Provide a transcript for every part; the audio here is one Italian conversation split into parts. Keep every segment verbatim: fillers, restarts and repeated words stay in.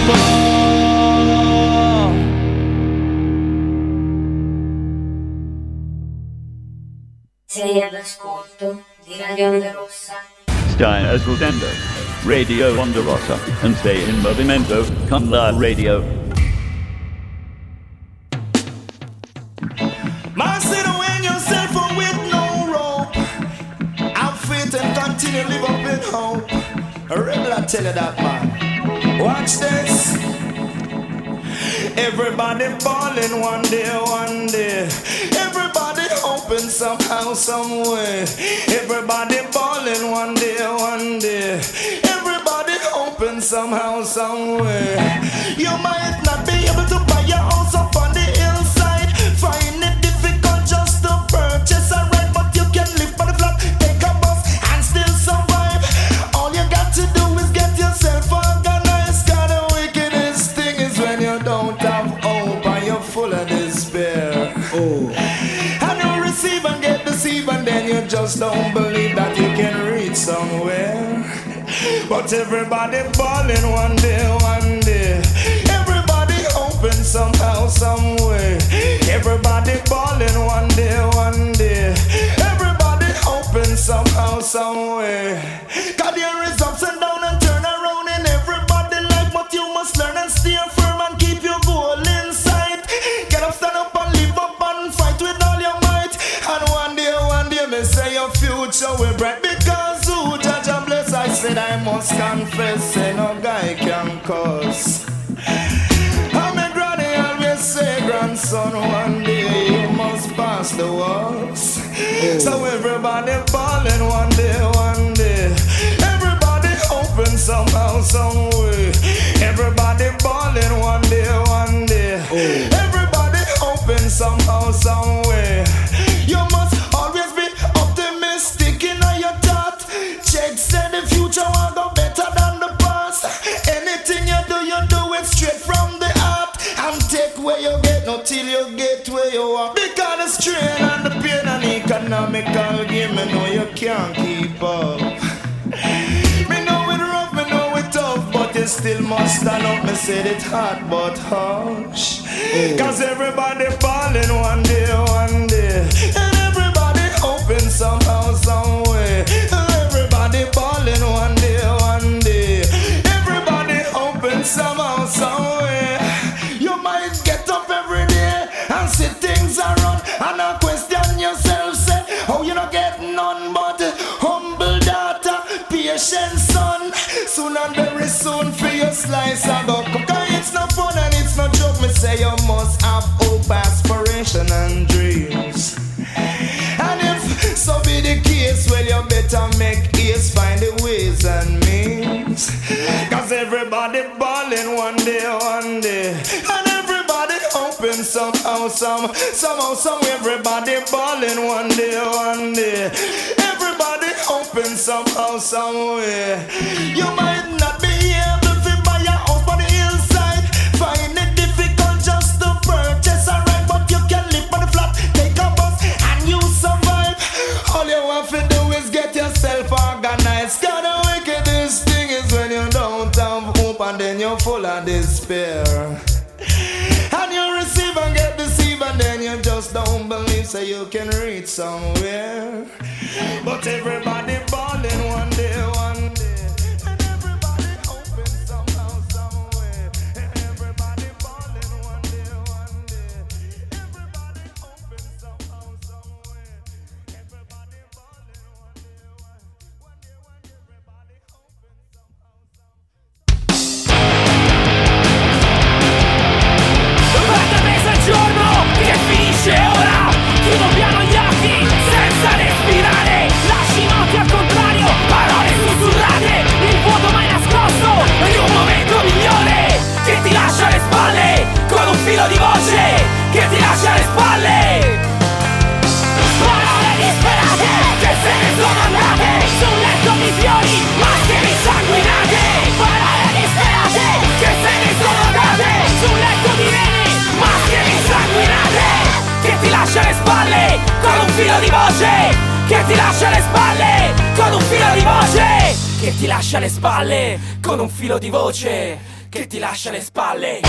Sei all'ascolto di Radio Onda Rossa. Stai ascoltando Radio Onda Rossa and stay in movimento con la radio. Master, when yourself with no rope, outfit and continue live up in hope. A rebel, I tell you that, man. Watch this. Everybody falling one day, one day. Everybody hoping somehow, some way. Everybody falling one day, one day. Everybody hoping somehow, some way. You might not be able to buy your house up on the hillside. Find it difficult just to purchase a rent, but you can live by the flat, take a bus and still survive. All you got to do is get yourself organized. God, the wickedest thing is when you don't have hope and you're full of despair. Oh. And you receive and get deceived and then you just don't believe that you can reach somewhere. But everybody falling one day, one day. Everybody hoping somehow, some way. Everybody falling one day, one day. Everybody hoping somehow, some way. God, there is ups and downs and turn around in everybody life, but you must learn and stay firm and keep your goal in sight. Get up, stand up and live up and fight with all your might. And one day, one day, me say your future will bright because who judge and bless. I said I must confess, say no guy can curse. And my granny always say, grandson, one day you must pass the walls. Oh. So everybody falling one day, one day. Everybody hoping somehow, some way. Everybody falling one day, one day. Oh. Everybody hoping somehow, some way. You must always be optimistic in your thought. Check say the future will go better than the past. Anything you do, you do it straight from the heart. And take where you get, not till you get where you are. Because the strain and the pain and economical game, me know you can't keep up. Me know it rough, me know it tough, but you still must stand up. Me said it hard, but hush. Oh. Cause everybody falling one day, one day. And everybody hoping somehow, some way. Everybody falling one day, one day. Everybody hoping somehow, some way. You might get up every day and see things are wrong and now question yourself, say, oh, you not get none but humble daughter, patient son. Soon and very soon for your slice I go cook. It's not fun and it's not joke. Me say you must have hope, aspiration and dreams. And if so be the case, well you better make haste, find the ways and means. Cause everybody balling one day, one day. And everybody hoping somehow, some, somehow, some. Everybody balling one day, one day. Everybody hoping somehow, some way. You might not be able to buy a house on the hillside. Find it difficult just to purchase a rent, but you can live on the flat, take a bus and you survive. All you have to do is get yourself organized. God, the wickedest thing is when you don't have hope and then you're full of despair. And you receive and get deceived and then you just don't believe so you can reach somewhere. But everybody falling one day, one day. And everybody hoping somehow, somewhere. Everybody falling one day, one day. Everybody hoping somehow, somewhere. Everybody falling one day, one day, one day, one day. Everybody hoping somehow, somewhere. Guarda mezzo al giorno che finisce ora. Chiudo piano gli occhi senza respirare. Lasci noti al contrario, parole sussurrate. Il vuoto mai nascosto in un momento migliore. Che ti lascia alle spalle con un filo di voce. Che ti lascia alle spalle. Parole disperate che se ne sono andate. Sul letto di fiori, maschere insanguinate. Parole disperate che se ne sono andate. Sul letto di reni, maschere insanguinate. Che ti lascia alle spalle con un filo di voce. Che ti lascia alle spalle con un filo di voce. Che ti lascia alle spalle con un filo di voce. che ti lascia alle spalle.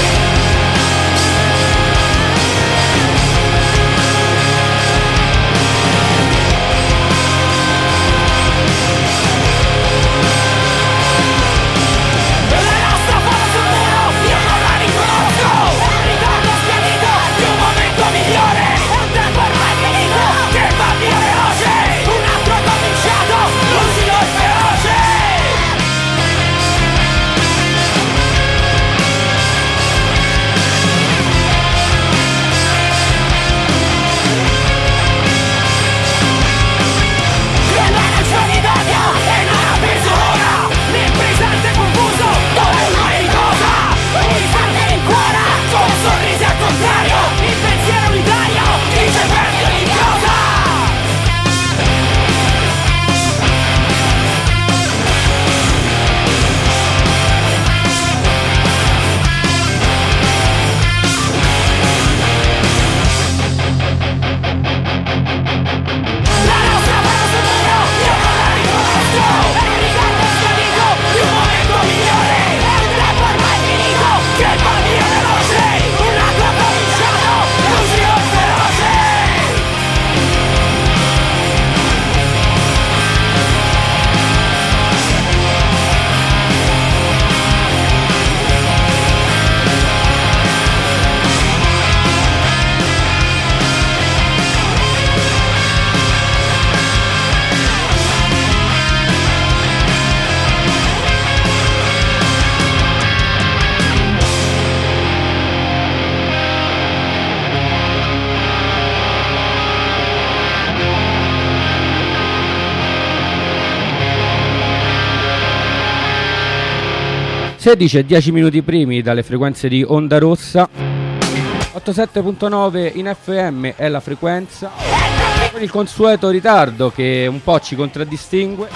sedici e dieci minuti primi dalle frequenze di Onda Rossa. ottantasette virgola nove in F M è la frequenza, con il consueto ritardo che un po' ci contraddistingue.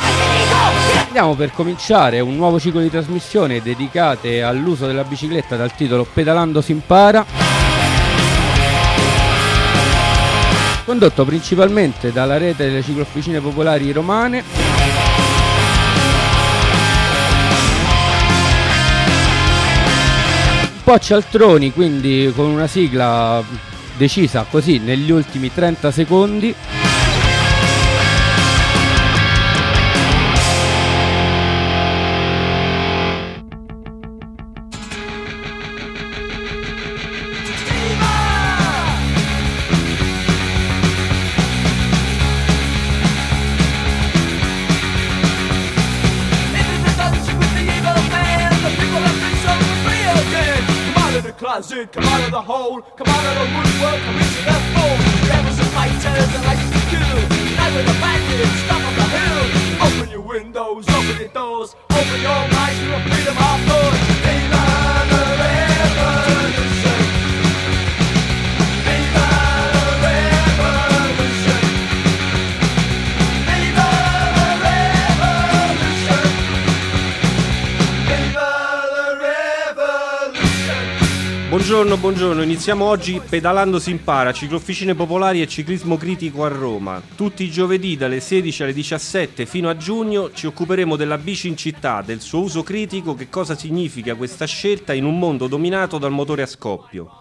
Andiamo per cominciare un nuovo ciclo di trasmissione dedicate all'uso della bicicletta dal titolo Pedalando si impara, condotto principalmente dalla rete delle ciclofficine popolari romane. Un po' cialtroni, quindi con una sigla decisa così negli ultimi trenta secondi. Come out of the hole, come out of the woodwork, come into the fold. Rebels and fighters and lights to kill. Night with the bandits, stop on the hill. Open your windows, open your doors, open your minds to a freedom of thought. Viva the revolution! Viva the revolution! Viva the revolution! Viva the revolution! Buongiorno, buongiorno, iniziamo oggi Pedalando si impara, ciclofficine popolari e ciclismo critico a Roma. Tutti i giovedì dalle sedici alle diciassette fino a giugno ci occuperemo della bici in città, del suo uso critico, che cosa significa questa scelta in un mondo dominato dal motore a scoppio.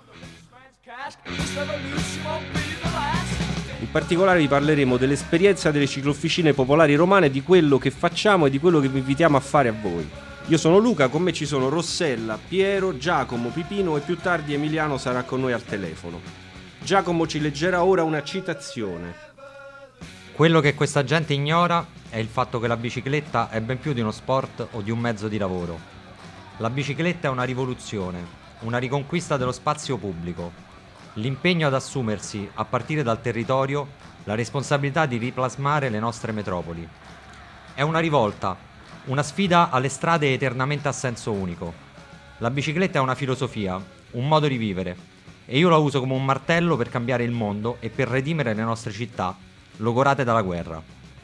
In particolare vi parleremo dell'esperienza delle ciclofficine popolari romane, di quello che facciamo e di quello che vi invitiamo a fare a voi. Io sono Luca, con me ci sono Rossella, Piero, Giacomo, Pipino e più tardi Emiliano sarà con noi al telefono. Giacomo ci leggerà ora una citazione. Quello che questa gente ignora è il fatto che la bicicletta è ben più di uno sport o di un mezzo di lavoro. La bicicletta è una rivoluzione, una riconquista dello spazio pubblico, l'impegno ad assumersi, a partire dal territorio, la responsabilità di riplasmare le nostre metropoli. È una rivolta, una sfida alle strade eternamente a senso unico. La bicicletta è una filosofia, un modo di vivere, e io la uso come un martello per cambiare il mondo e per redimere le nostre città, logorate dalla guerra.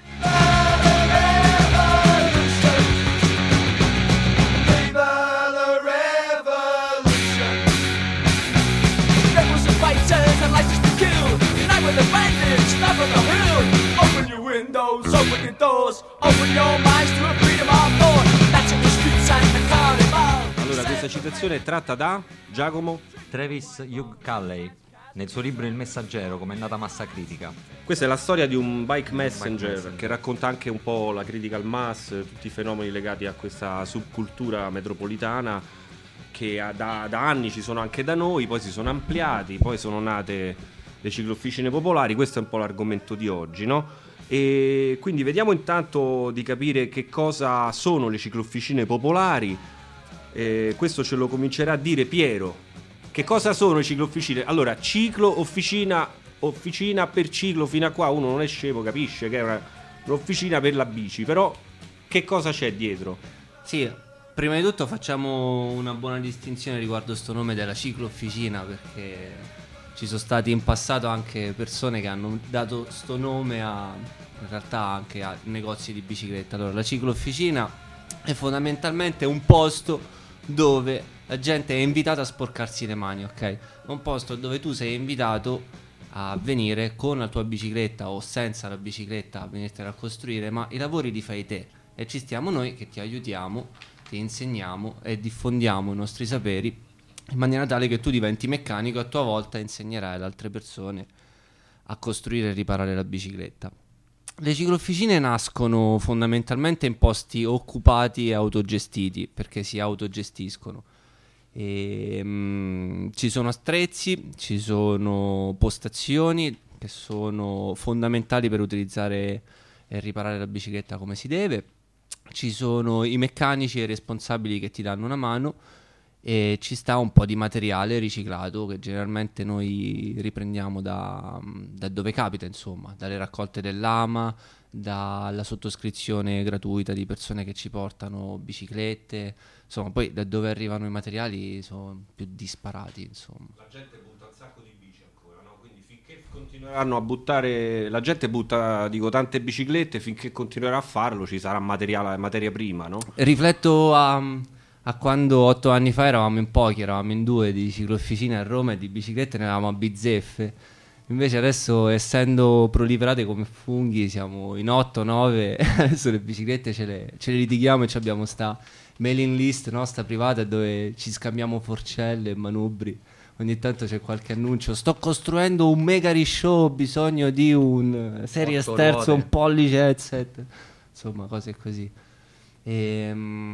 Open your doors, open your minds to a freedom of thought. That's in the streets and the carnival. Allora, questa questa citazione è tratta da Giacomo Travis Hugh Calley, nel suo libro Il Messaggero, come è nata Massa Critica. Questa è la storia di un bike messenger, messenger. che racconta anche un po' la critica al mass, tutti i fenomeni legati a questa subcultura metropolitana che da, da anni ci sono anche da noi, poi si sono ampliati, poi sono nate le ciclofficine popolari. Questo è un po' l'argomento di oggi, no? E quindi vediamo intanto di capire che cosa sono le ciclofficine popolari. E questo ce lo comincerà a dire Piero. Che cosa sono le ciclofficine? Allora, ciclo, officina, officina per ciclo, fino a qua uno non è scemo, capisce che è una, un'officina per la bici, però che cosa c'è dietro? Sì, prima di tutto facciamo una buona distinzione riguardo sto nome della ciclofficina, perché ci sono stati in passato anche persone che hanno dato sto nome a, in realtà anche a negozi di bicicletta. Allora, la ciclofficina è fondamentalmente un posto dove la gente è invitata a sporcarsi le mani, ok? Un posto dove tu sei invitato a venire con la tua bicicletta o senza la bicicletta a venirtela a costruire, ma i lavori li fai te e ci stiamo noi che ti aiutiamo, ti insegniamo e diffondiamo i nostri saperi in maniera tale che tu diventi meccanico e a tua volta insegnerai ad altre persone a costruire e riparare la bicicletta. Le ciclofficine nascono fondamentalmente in posti occupati e autogestiti, perché si autogestiscono. E, mm, ci sono attrezzi, ci sono postazioni che sono fondamentali per utilizzare e riparare la bicicletta come si deve. Ci sono i meccanici e i responsabili che ti danno una mano. E ci sta un po' di materiale riciclato che generalmente noi riprendiamo da, da dove capita, insomma, dalle raccolte dell'Ama, dalla sottoscrizione gratuita di persone che ci portano biciclette, insomma, poi da dove arrivano i materiali sono più disparati, insomma. La gente butta un sacco di bici ancora, no? Quindi finché continueranno a buttare, la gente butta, dico, tante biciclette, finché continuerà a farlo ci sarà materiale, materia prima, no? Rifletto a... a quando otto anni fa eravamo in pochi, eravamo in due di ciclofficine a Roma e di biciclette ne avevamo a bizzeffe. Invece adesso, essendo proliferate come funghi, siamo in otto nove, adesso le biciclette ce le, ce le litighiamo e abbiamo sta mailing list nostra privata dove ci scambiamo forcelle e manubri. Ogni tanto c'è qualche annuncio: sto costruendo un mega rishow, ho bisogno di un Series terzo, un pollice headset, insomma cose così. E,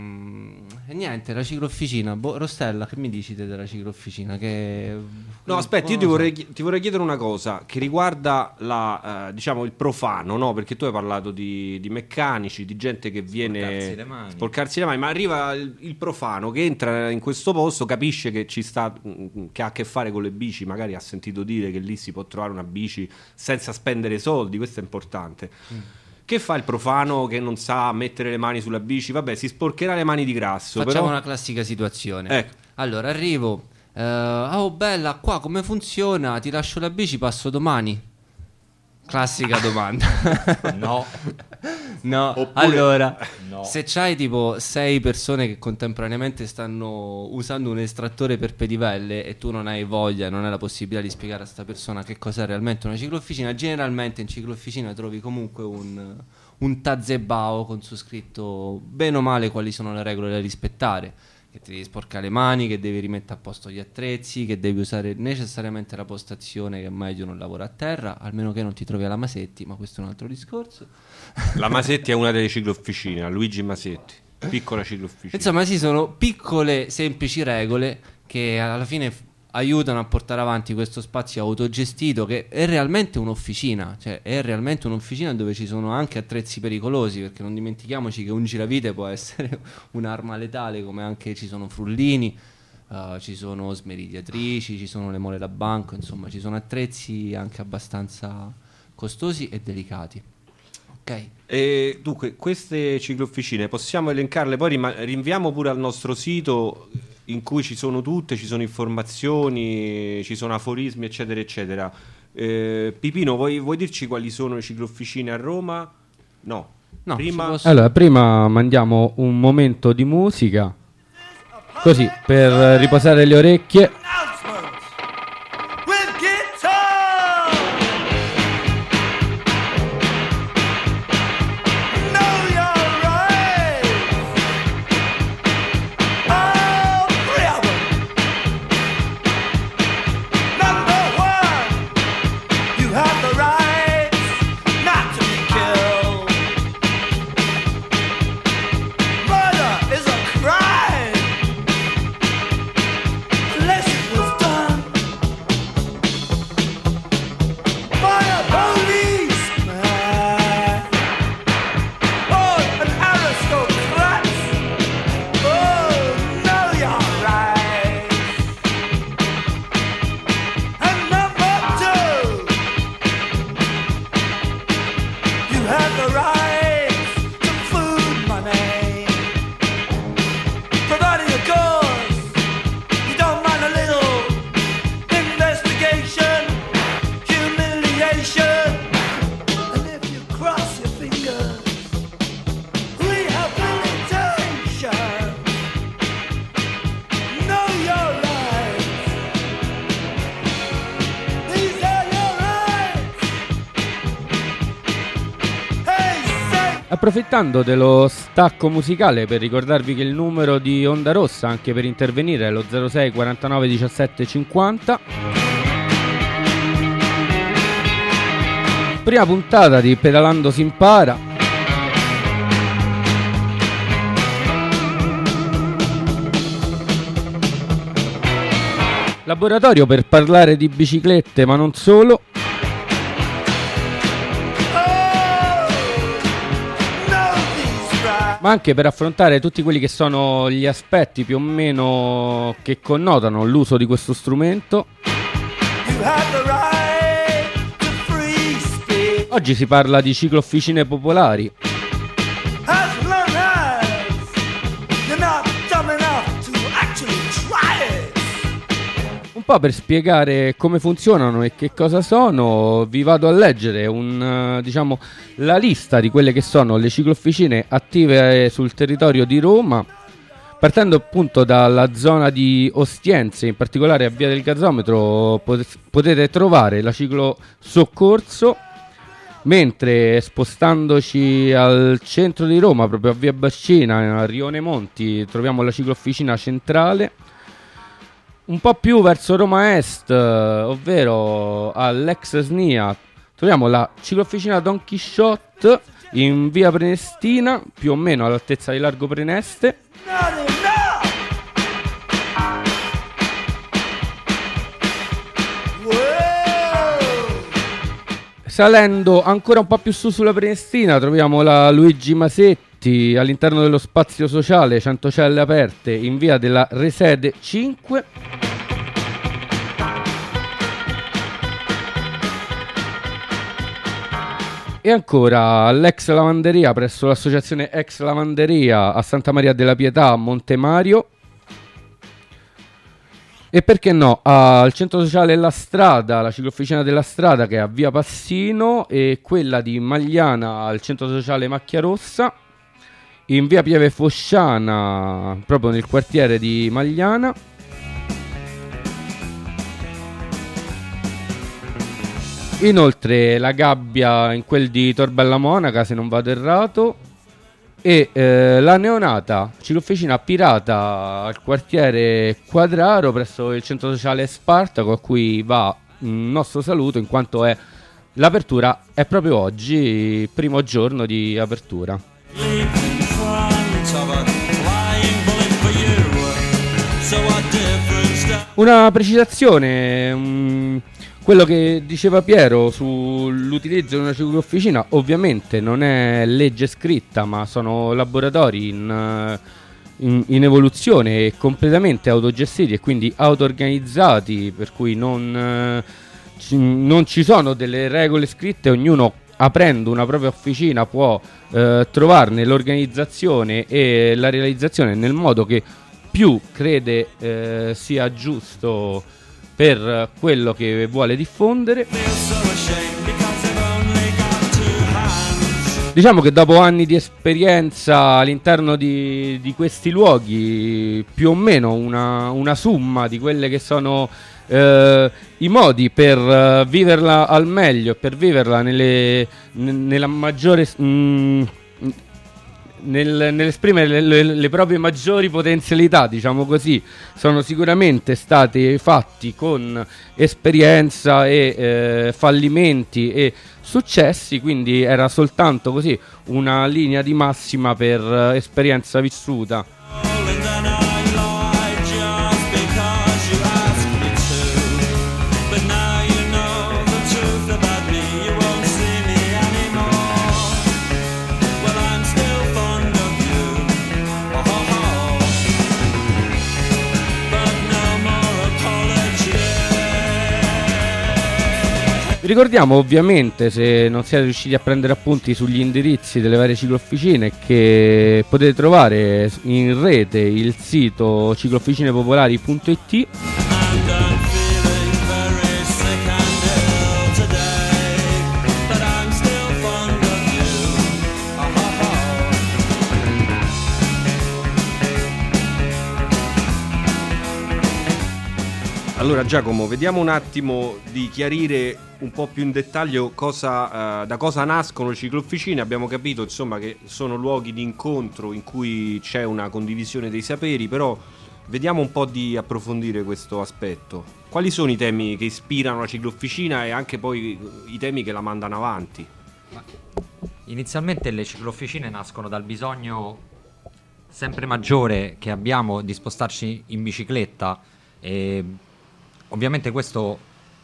mm, e niente, la ciclofficina. Boh, Rossella, che mi dici te della ciclofficina? Che... No, aspetta, io ti vorrei, ti vorrei chiedere una cosa che riguarda la, eh, diciamo, il profano, no? Perché tu hai parlato di, di meccanici, di gente che viene Sporcarsi le mani. sporcarsi le mani, ma arriva il, il profano che entra in questo posto, capisce che ci sta, che ha a che fare con le bici, magari ha sentito dire che lì si può trovare una bici senza spendere soldi, questo è importante. Mm. Che fa il profano che non sa mettere le mani sulla bici? Vabbè, si sporcherà le mani di grasso. Facciamo però... una classica situazione. Ecco. Allora, arrivo. Uh, oh, bella, qua come funziona? Ti lascio la bici, passo domani. Classica domanda. No. No. Oppure... Allora, no. Se c'hai tipo sei persone che contemporaneamente stanno usando un estrattore per pedivelle e tu non hai voglia, non hai la possibilità di spiegare a sta persona che cos'è realmente una ciclofficina, generalmente in ciclofficina trovi comunque un, un tazebao con su scritto bene o male quali sono le regole da rispettare. Che ti devi sporcare le mani, che devi rimettere a posto gli attrezzi, che devi usare necessariamente la postazione, che è meglio non lavora a terra, almeno che non ti trovi alla Masetti, ma questo è un altro discorso. La Masetti è una delle ciclofficine, la Luigi Masetti, piccola ciclofficina. Insomma, sì, sono piccole, semplici regole che alla fine f- aiutano a portare avanti questo spazio autogestito che è realmente un'officina, cioè è realmente un'officina dove ci sono anche attrezzi pericolosi, perché non dimentichiamoci che un giravite può essere un'arma letale, come anche ci sono frullini, uh, ci sono smeridiatrici, ci sono le mole da banco, insomma ci sono attrezzi anche abbastanza costosi e delicati. Ok. E dunque, queste ciclofficine possiamo elencarle, poi rima- rinviamo pure al nostro sito in cui ci sono tutte, ci sono informazioni, ci sono aforismi, eccetera, eccetera. Eh, Pipino, vuoi, vuoi dirci quali sono le ciclofficine a Roma? No. No, prima... posso... Allora, prima mandiamo un momento di musica, così, per riposare le orecchie. Know you're right. Oh, Approfittando dello stacco musicale per ricordarvi che il numero di Onda Rossa anche per intervenire è lo zero sei quarantanove diciassette cinquanta. Prima puntata di Pedalando si impara. Laboratorio per parlare di biciclette, ma non solo. Ma anche per affrontare tutti quelli che sono gli aspetti più o meno che connotano l'uso di questo strumento. Oggi si parla di ciclofficine popolari. Un po' per spiegare come funzionano e che cosa sono, vi vado a leggere un, diciamo, la lista di quelle che sono le ciclofficine attive sul territorio di Roma, partendo appunto dalla zona di Ostiense, in particolare a Via del Gazzometro potete trovare la Ciclo Soccorso, mentre spostandoci al centro di Roma, proprio a Via Barcina, a Rione Monti, troviamo la ciclofficina centrale. Un po' più verso Roma Est, ovvero all'ex S N I A, troviamo la ciclofficina Don Chisciotte in Via Prenestina, più o meno all'altezza di Largo Preneste. Salendo ancora un po' più su sulla Prenestina troviamo la Luigi Masetti all'interno dello spazio sociale cento celle aperte in via della Resede cinque. E ancora l'ex lavanderia presso l'associazione Ex Lavanderia a Santa Maria della Pietà a Montemario. E perché no, al centro sociale La Strada, la ciclofficina della Strada che è a Via Passino, e quella di Magliana al centro sociale Macchia Rossa, in Via Pieve Fosciana, proprio nel quartiere di Magliana. Inoltre la gabbia in quel di Tor Bella Monaca, se non vado errato. E eh, la neonata ciclofficina Pirata al quartiere Quadraro presso il centro sociale Spartaco, a cui va un nostro saluto in quanto è l'apertura è proprio oggi, primo giorno di apertura. Una precisazione, um, quello che diceva Piero sull'utilizzo di una ciclofficina ovviamente non è legge scritta, ma sono laboratori in, in, in evoluzione e completamente autogestiti e quindi auto-organizzati, per cui non, ci, non ci sono delle regole scritte, ognuno aprendo una propria officina può eh, trovarne l'organizzazione e la realizzazione nel modo che più crede eh, sia giusto per quello che vuole diffondere. Diciamo che dopo anni di esperienza all'interno di, di questi luoghi, più o meno una, una somma di quelle che sono eh, i modi per uh, viverla al meglio, per viverla nelle, n- nella maggiore... Mh, Nel, nell'esprimere le, le, le proprie maggiori potenzialità, diciamo così, sono sicuramente stati fatti con esperienza e eh, fallimenti e successi, quindi era soltanto così una linea di massima per eh, esperienza vissuta. Ricordiamo ovviamente, se non siete riusciti a prendere appunti sugli indirizzi delle varie ciclofficine, che potete trovare in rete il sito ciclofficinepopolari punto it. Allora Giacomo, vediamo un attimo di chiarire un po' più in dettaglio cosa, uh, da cosa nascono le ciclofficine. Abbiamo capito insomma che sono luoghi di incontro in cui c'è una condivisione dei saperi, però vediamo un po' di approfondire questo aspetto. Quali sono i temi che ispirano la ciclofficina e anche poi i temi che la mandano avanti? Inizialmente le ciclofficine nascono dal bisogno sempre maggiore che abbiamo di spostarci in bicicletta, e ovviamente questo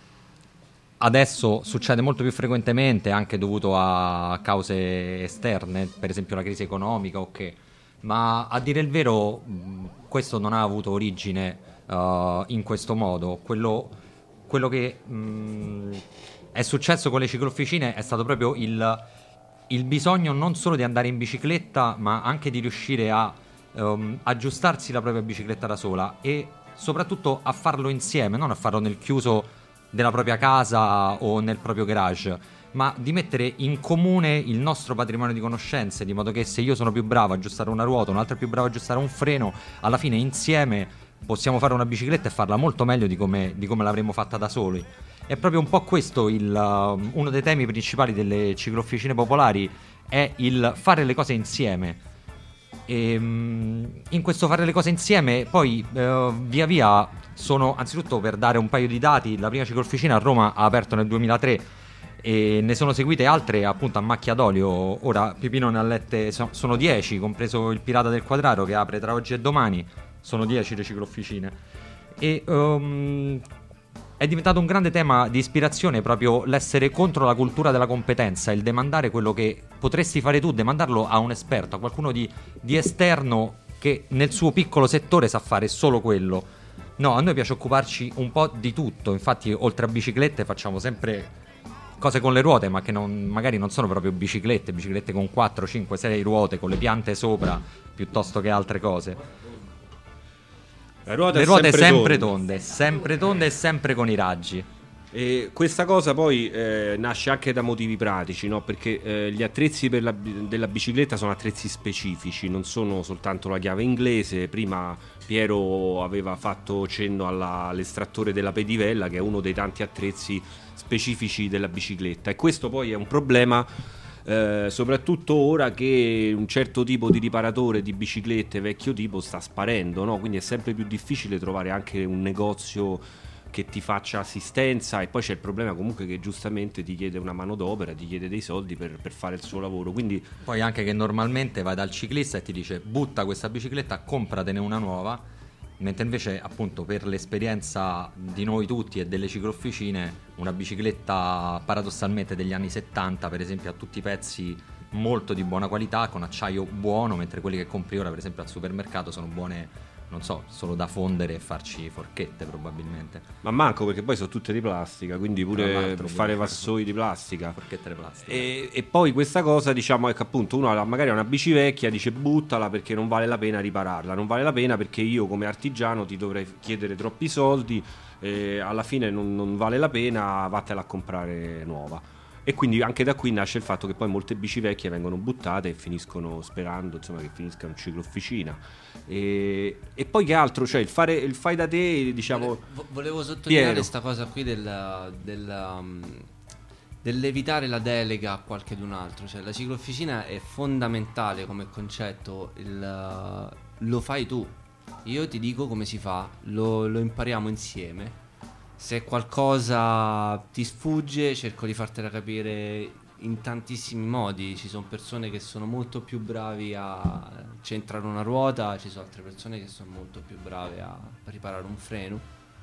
adesso succede molto più frequentemente, anche dovuto a cause esterne, per esempio la crisi economica, ok. Ma a dire il vero questo non ha avuto origine uh, in questo modo. Quello, quello che mh, è successo con le ciclofficine è stato proprio il, il bisogno non solo di andare in bicicletta, ma anche di riuscire a um, aggiustarsi la propria bicicletta da sola e soprattutto a farlo insieme, non a farlo nel chiuso della propria casa o nel proprio garage, ma di mettere in comune il nostro patrimonio di conoscenze, di modo che se io sono più bravo a aggiustare una ruota, un altro è più bravo a aggiustare un freno, alla fine insieme possiamo fare una bicicletta e farla molto meglio di come, di come l'avremmo fatta da soli. È proprio un po' questo il, uh, uno dei temi principali delle ciclofficine popolari, è il fare le cose insieme. E, in questo fare le cose insieme poi eh, via via sono, anzitutto per dare un paio di dati, la prima ciclofficina a Roma ha aperto nel duemilatré e ne sono seguite altre appunto a macchia d'olio. Ora Pipino ne ha lette, so, sono dieci, compreso il Pirata del Quadraro che apre tra oggi e domani, sono dieci le ciclofficine. E um, è diventato un grande tema di ispirazione proprio l'essere contro la cultura della competenza, il demandare quello che potresti fare tu, demandarlo a un esperto, a qualcuno di, di esterno che nel suo piccolo settore sa fare solo quello. No, a noi piace occuparci un po' di tutto, infatti oltre a biciclette facciamo sempre cose con le ruote, ma che non, magari non sono proprio biciclette, biciclette con quattro, cinque, sei ruote, con le piante sopra, piuttosto che altre cose. La ruota le è ruote sempre, sempre tonde. tonde, sempre tonde e sempre con i raggi. E questa cosa poi eh, nasce anche da motivi pratici, no? Perché eh, gli attrezzi per la, della bicicletta sono attrezzi specifici, non sono soltanto la chiave inglese. Prima Piero aveva fatto cenno alla, all'estrattore della pedivella, che è uno dei tanti attrezzi specifici della bicicletta, e questo poi è un problema eh, soprattutto ora che un certo tipo di riparatore di biciclette vecchio tipo sta sparendo, no? Quindi è sempre più difficile trovare anche un negozio che ti faccia assistenza, e poi c'è il problema comunque che giustamente ti chiede una manodopera, ti chiede dei soldi per, per fare il suo lavoro. Quindi poi anche che normalmente vai dal ciclista e ti dice butta questa bicicletta, compratene una nuova, mentre invece appunto per l'esperienza di noi tutti e delle ciclofficine una bicicletta paradossalmente degli anni settanta per esempio ha tutti i pezzi molto di buona qualità, con acciaio buono, mentre quelli che compri ora per esempio al supermercato sono buone, non so, solo da fondere e farci forchette probabilmente. Ma manco, perché poi sono tutte di plastica, quindi pure per fare vassoi di plastica, forchette di plastica. E, e poi questa cosa, diciamo, è che appunto uno ha magari una bici vecchia, dice buttala perché non vale la pena ripararla, non vale la pena perché io come artigiano ti dovrei chiedere troppi soldi, e alla fine non, non vale la pena, vattela a comprare nuova. E quindi anche da qui nasce il fatto che poi molte bici vecchie vengono buttate e finiscono, sperando insomma che finisca in ciclofficina. E, e poi che altro, cioè il fare il fai da te, diciamo. Volevo sottolineare Piero. questa cosa qui del, del, um, dell'evitare la delega a qualche d'un altro. Cioè la ciclofficina è fondamentale come concetto, il, uh, lo fai tu, io ti dico come si fa, lo, lo impariamo insieme. Se qualcosa ti sfugge cerco di fartela capire in tantissimi modi. Ci sono persone che sono molto più bravi a centrare una ruota, ci sono altre persone che sono molto più brave a riparare un freno,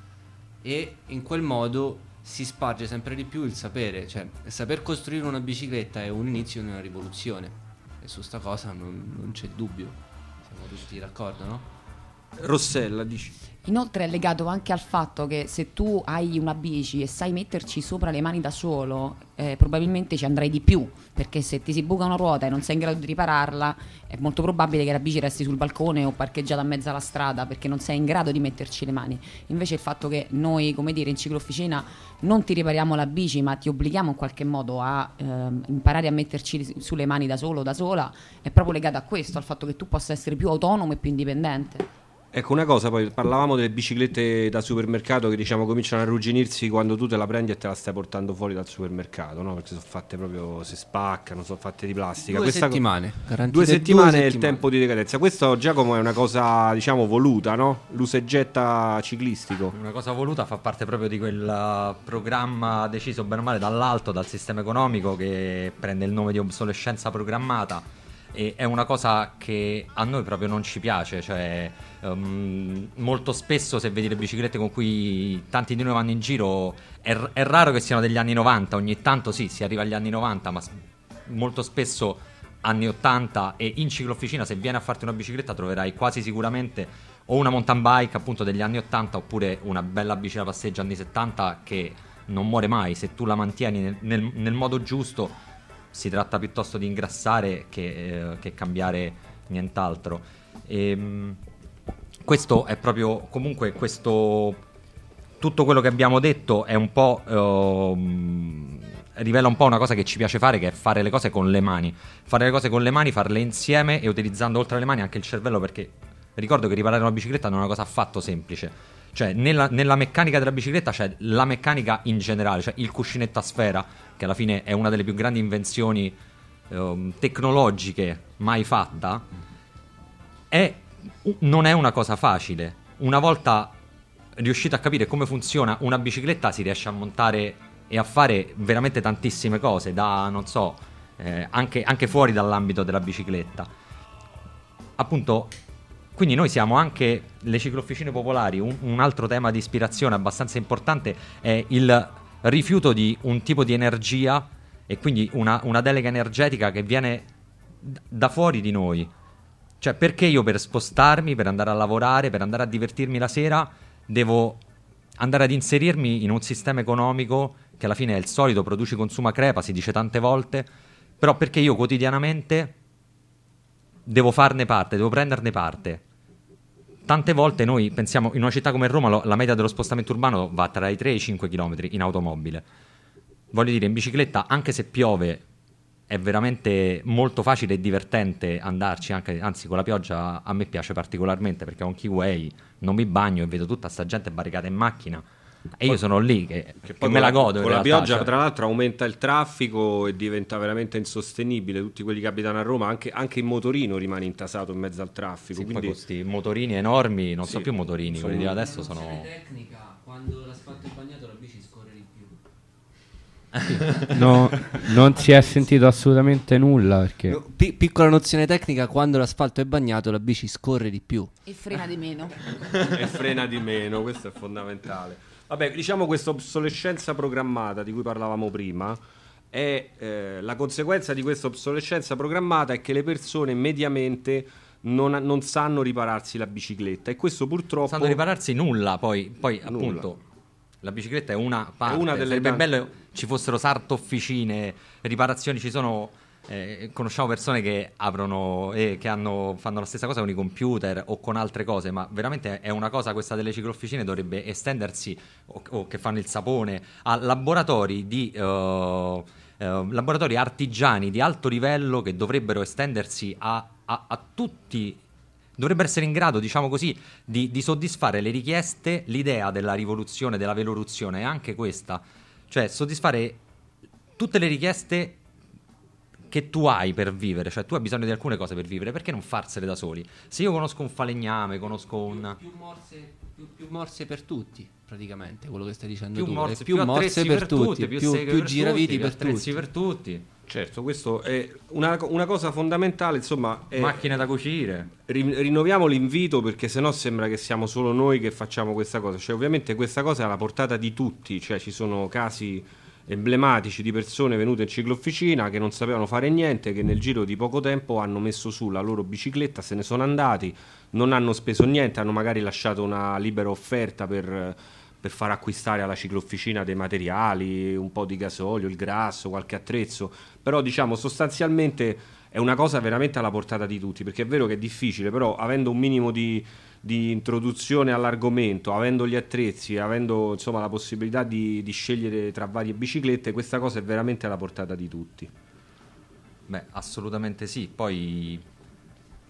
e in quel modo si sparge sempre di più il sapere. Cioè saper costruire una bicicletta è un inizio di una rivoluzione, e su sta cosa non, non c'è dubbio, siamo tutti d'accordo, no? Rossella, dici? Inoltre è legato anche al fatto che se tu hai una bici e sai metterci sopra le mani da solo, eh, probabilmente ci andrai di più, perché se ti si buca una ruota e non sei in grado di ripararla è molto probabile che la bici resti sul balcone o parcheggiata in mezzo alla strada, perché non sei in grado di metterci le mani. Invece il fatto che noi, come dire, in ciclofficina non ti ripariamo la bici, ma ti obblighiamo in qualche modo a eh, imparare a metterci sulle mani da solo o da sola, è proprio legato a questo, al fatto che tu possa essere più autonomo e più indipendente. Ecco una cosa, poi parlavamo delle biciclette da supermercato che diciamo cominciano a arrugginirsi quando tu te la prendi e te la stai portando fuori dal supermercato, no? Perché sono fatte proprio, si spaccano, sono fatte di plastica. Due Questa settimane, co- due settimane due è il tempo di decadenza. Questo, Giacomo, è una cosa diciamo voluta, no? L'usa e getta ciclistico. Una cosa voluta, fa parte proprio di quel programma deciso bene o male dall'alto, dal sistema economico, che prende il nome di obsolescenza programmata. E è una cosa che a noi proprio non ci piace, cioè um, molto spesso se vedi le biciclette con cui tanti di noi vanno in giro è, è raro che siano degli anni novanta, ogni tanto sì, si arriva agli anni novanta, ma s- molto spesso anni ottanta, e in ciclofficina se vieni a farti una bicicletta troverai quasi sicuramente o una mountain bike appunto degli anni ottanta oppure una bella bici da passeggio anni settanta che non muore mai se tu la mantieni nel, nel, nel modo giusto. Si tratta piuttosto di ingrassare che, eh, che cambiare nient'altro. E, mh, questo è proprio, comunque questo, tutto quello che abbiamo detto è un po', eh, rivela un po' una cosa che ci piace fare, che è fare le cose con le mani. Fare le cose con le mani, farle insieme e utilizzando oltre alle mani anche il cervello, perché ricordo che riparare una bicicletta non è una cosa affatto semplice. Cioè nella, nella meccanica della bicicletta c'è la meccanica in generale, cioè il cuscinetto a sfera, che alla fine è una delle più grandi invenzioni um, tecnologiche mai fatta, è, non è una cosa facile. Una volta riuscito a capire come funziona una bicicletta si riesce a montare e a fare veramente tantissime cose, da non so, eh, anche, anche fuori dall'ambito della bicicletta. Appunto, quindi noi siamo anche le ciclofficine popolari. Un, un altro tema di ispirazione abbastanza importante è il rifiuto di un tipo di energia e quindi una, una delega energetica che viene da fuori di noi. Cioè, perché io per spostarmi, per andare a lavorare, per andare a divertirmi la sera, devo andare ad inserirmi in un sistema economico che alla fine è il solito, produci, consuma, crepa, si dice tante volte, però perché io quotidianamente devo farne parte, devo prenderne parte. Tante volte noi pensiamo, in una città come Roma lo, la media dello spostamento urbano va tra i tre e i cinque chilometri in automobile. Voglio dire, in bicicletta, anche se piove, è veramente molto facile e divertente andarci, anche, anzi con la pioggia a me piace particolarmente perché ho un keyway, non mi bagno e vedo tutta sta gente barricata in macchina e io sono lì che, che, che me la godo. Con in la realtà, pioggia cioè. Tra l'altro aumenta il traffico e diventa veramente insostenibile. Tutti quelli che abitano a Roma, anche, anche il motorino rimane intasato in mezzo al traffico. Sì, quindi poi questi motorini enormi non sì, sono più motorini, sono... quelli di adesso sono... tecnica, quando l'asfalto è bagnato la bici scorre di più. No, non si è sentito assolutamente nulla perché No, pi- piccola nozione tecnica: quando l'asfalto è bagnato la bici scorre di più E frena di meno. e frena di meno, questo è fondamentale. Vabbè, diciamo questa obsolescenza programmata di cui parlavamo prima è eh, la conseguenza di questa obsolescenza programmata è che le persone mediamente non, non sanno ripararsi la bicicletta e questo purtroppo sanno ripararsi nulla, poi, poi Nulla. appunto la bicicletta è una parte, È una delle sarebbe tante- bello ci fossero sarto officine, riparazioni, ci sono, eh, conosciamo persone che aprono e eh, che hanno, fanno la stessa cosa con i computer o con altre cose, ma veramente è una cosa, questa delle ciclofficine dovrebbe estendersi, o, o che fanno il sapone, a laboratori di eh, eh, laboratori artigiani di alto livello che dovrebbero estendersi a, a, a tutti. Dovrebbero essere in grado, diciamo così, di, di soddisfare le richieste, l'idea della rivoluzione, della veloruzione è anche questa, cioè soddisfare tutte le richieste che tu hai per vivere, cioè tu hai bisogno di alcune cose per vivere, perché non farsele da soli? Se io conosco un falegname, conosco un... più morse, più, più morse per tutti, praticamente, quello che stai dicendo più tu. morse, È più, più morse attrezzi per, per tutti, tutti, più, più seghe più per giraviti tutti, per attrezzi tutti. per tutti, certo, questo è una, una cosa fondamentale, insomma, è, macchine da cucire. ri- rinnoviamo l'invito perché sennò sembra che siamo solo noi che facciamo questa cosa. Cioè, ovviamente questa cosa è alla portata di tutti, cioè ci sono casi emblematici di persone venute in ciclofficina che non sapevano fare niente, che nel giro di poco tempo hanno messo su la loro bicicletta, se ne sono andati, non hanno speso niente, hanno magari lasciato una libera offerta per, per far acquistare alla ciclofficina dei materiali, un po' di gasolio, il grasso, qualche attrezzo, però diciamo sostanzialmente è una cosa veramente alla portata di tutti, perché è vero che è difficile, però avendo un minimo di di introduzione all'argomento, avendo gli attrezzi, avendo insomma la possibilità di, di scegliere tra varie biciclette, questa cosa è veramente alla portata di tutti. Beh, assolutamente sì. Poi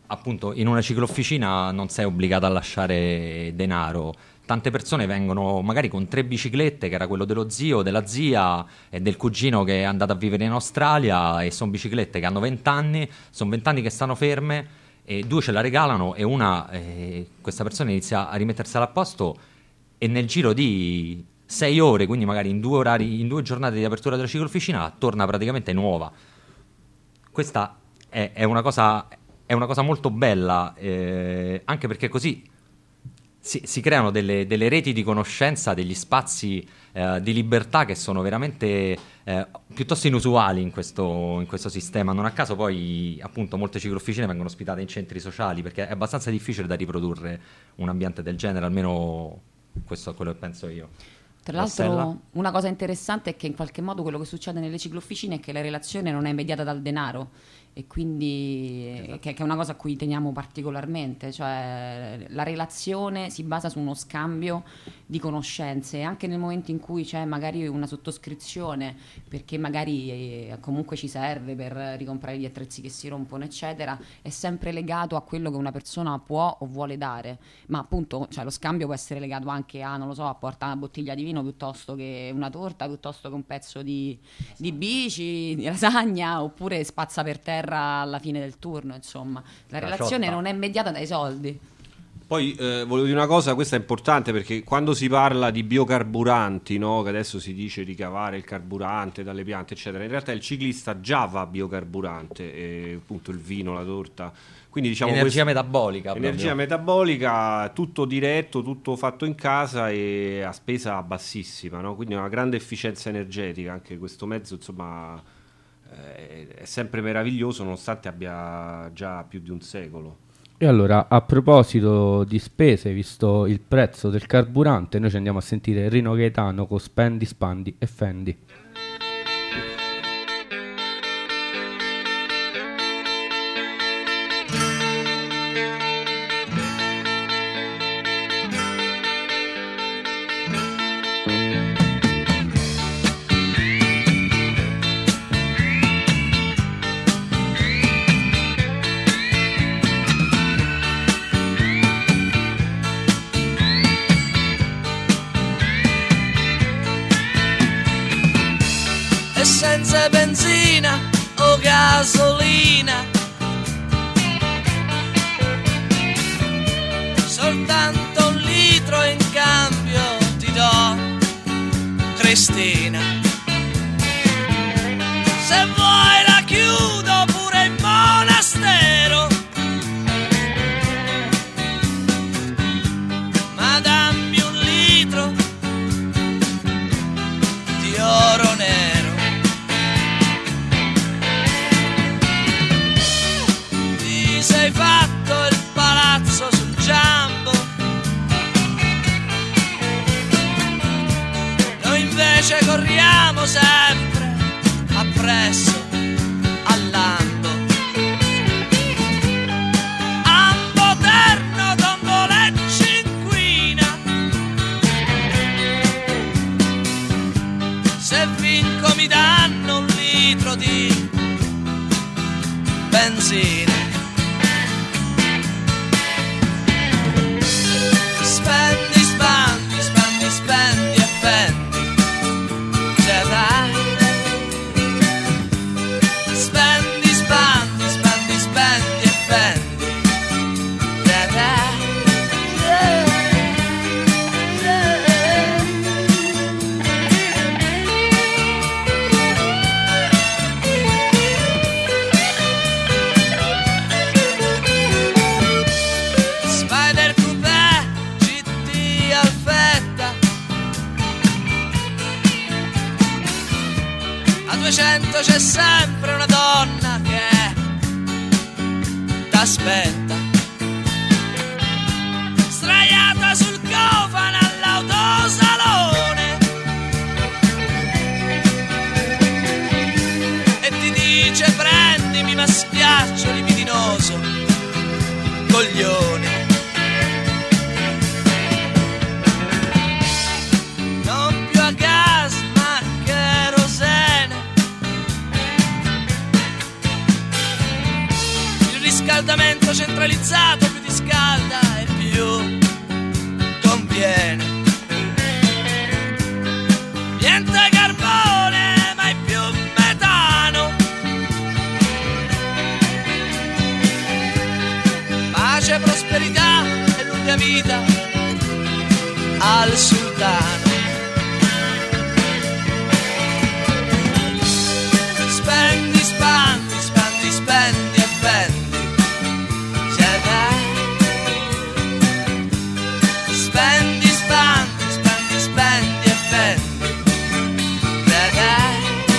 appunto in una ciclofficina non sei obbligato a lasciare denaro. Tante persone vengono magari con tre biciclette, che era quello dello zio, della zia e del cugino che è andato a vivere in Australia, e sono biciclette che hanno venti anni, sono venti anni che stanno ferme, e due ce la regalano e una, eh, questa persona inizia a rimettersela a posto e nel giro di sei ore, quindi magari in due orari, in due giornate di apertura della ciclofficina, torna praticamente nuova. Questa è, è una cosa, è una cosa molto bella, eh, anche perché così Si, si creano delle, delle reti di conoscenza, degli spazi eh, di libertà che sono veramente eh, piuttosto inusuali in questo, in questo sistema. Non a caso poi appunto molte ciclofficine vengono ospitate in centri sociali, perché è abbastanza difficile da riprodurre un ambiente del genere, almeno questo è quello che penso io. Tra l'altro Rossella? una cosa interessante è che in qualche modo quello che succede nelle ciclofficine è che la relazione non è mediata dal denaro, e quindi esatto. che, che è una cosa a cui teniamo particolarmente, cioè la relazione si basa su uno scambio di conoscenze, e anche nel momento in cui c'è magari una sottoscrizione perché magari eh, comunque ci serve per ricomprare gli attrezzi che si rompono eccetera, è sempre legato a quello che una persona può o vuole dare, ma appunto cioè, lo scambio può essere legato anche a, non lo so, a portare una bottiglia di vino piuttosto che una torta, piuttosto che un pezzo di, di bici, di lasagna, oppure spazza per terra alla fine del turno, insomma la, la relazione ciotta. Non è mediata dai soldi. Poi eh, volevo dire una cosa, questa è importante, perché quando si parla di biocarburanti, no, che adesso si dice ricavare il carburante dalle piante eccetera, in realtà il ciclista già va biocarburante, e appunto il vino, la torta, quindi diciamo energia questo, metabolica energia proprio. metabolica, tutto diretto, tutto fatto in casa e a spesa bassissima, no? Quindi una grande efficienza energetica. Anche questo mezzo insomma è sempre meraviglioso, nonostante abbia già più di un secolo. E allora, a proposito di spese, visto il prezzo del carburante, noi ci andiamo a sentire Rino Gaetano con Spendi, Spandi e Fendi. Senza benzina o gasolina, soltanto un litro in cambio ti do, Cristina. Se vuoi la chiudo pure in monastero, ma dammi un litro di oro nero. Sei fatto il palazzo sul Giambo, noi invece corriamo sempre appresso al Lambo. Ambo terno, dondole cinquina, se vinco mi danno un litro di benzina. Spendi, spandi, spandi, spendi e fendi, ce l'hai. Spendi, spandi, spandi, spendi e fendi, ce l'hai. Spider Coupé, G T Alfetta, a duecento c'è sempre una donna che t'aspetta, sdraiata sul cofano all'autosalone, e ti dice prendimi ma schiaccio libidinoso coglione. Non più a gas ma kerosene, il riscaldamento centralizzato più ti scalda e più conviene. Niente carbone, mai più metano. Pace, prosperità e lunga vita al sultano. Spendi, spandi, spandi, spendi e vendi. C'è dai. Spendi, spandi, spandi, spendi e vendi. C'è dai.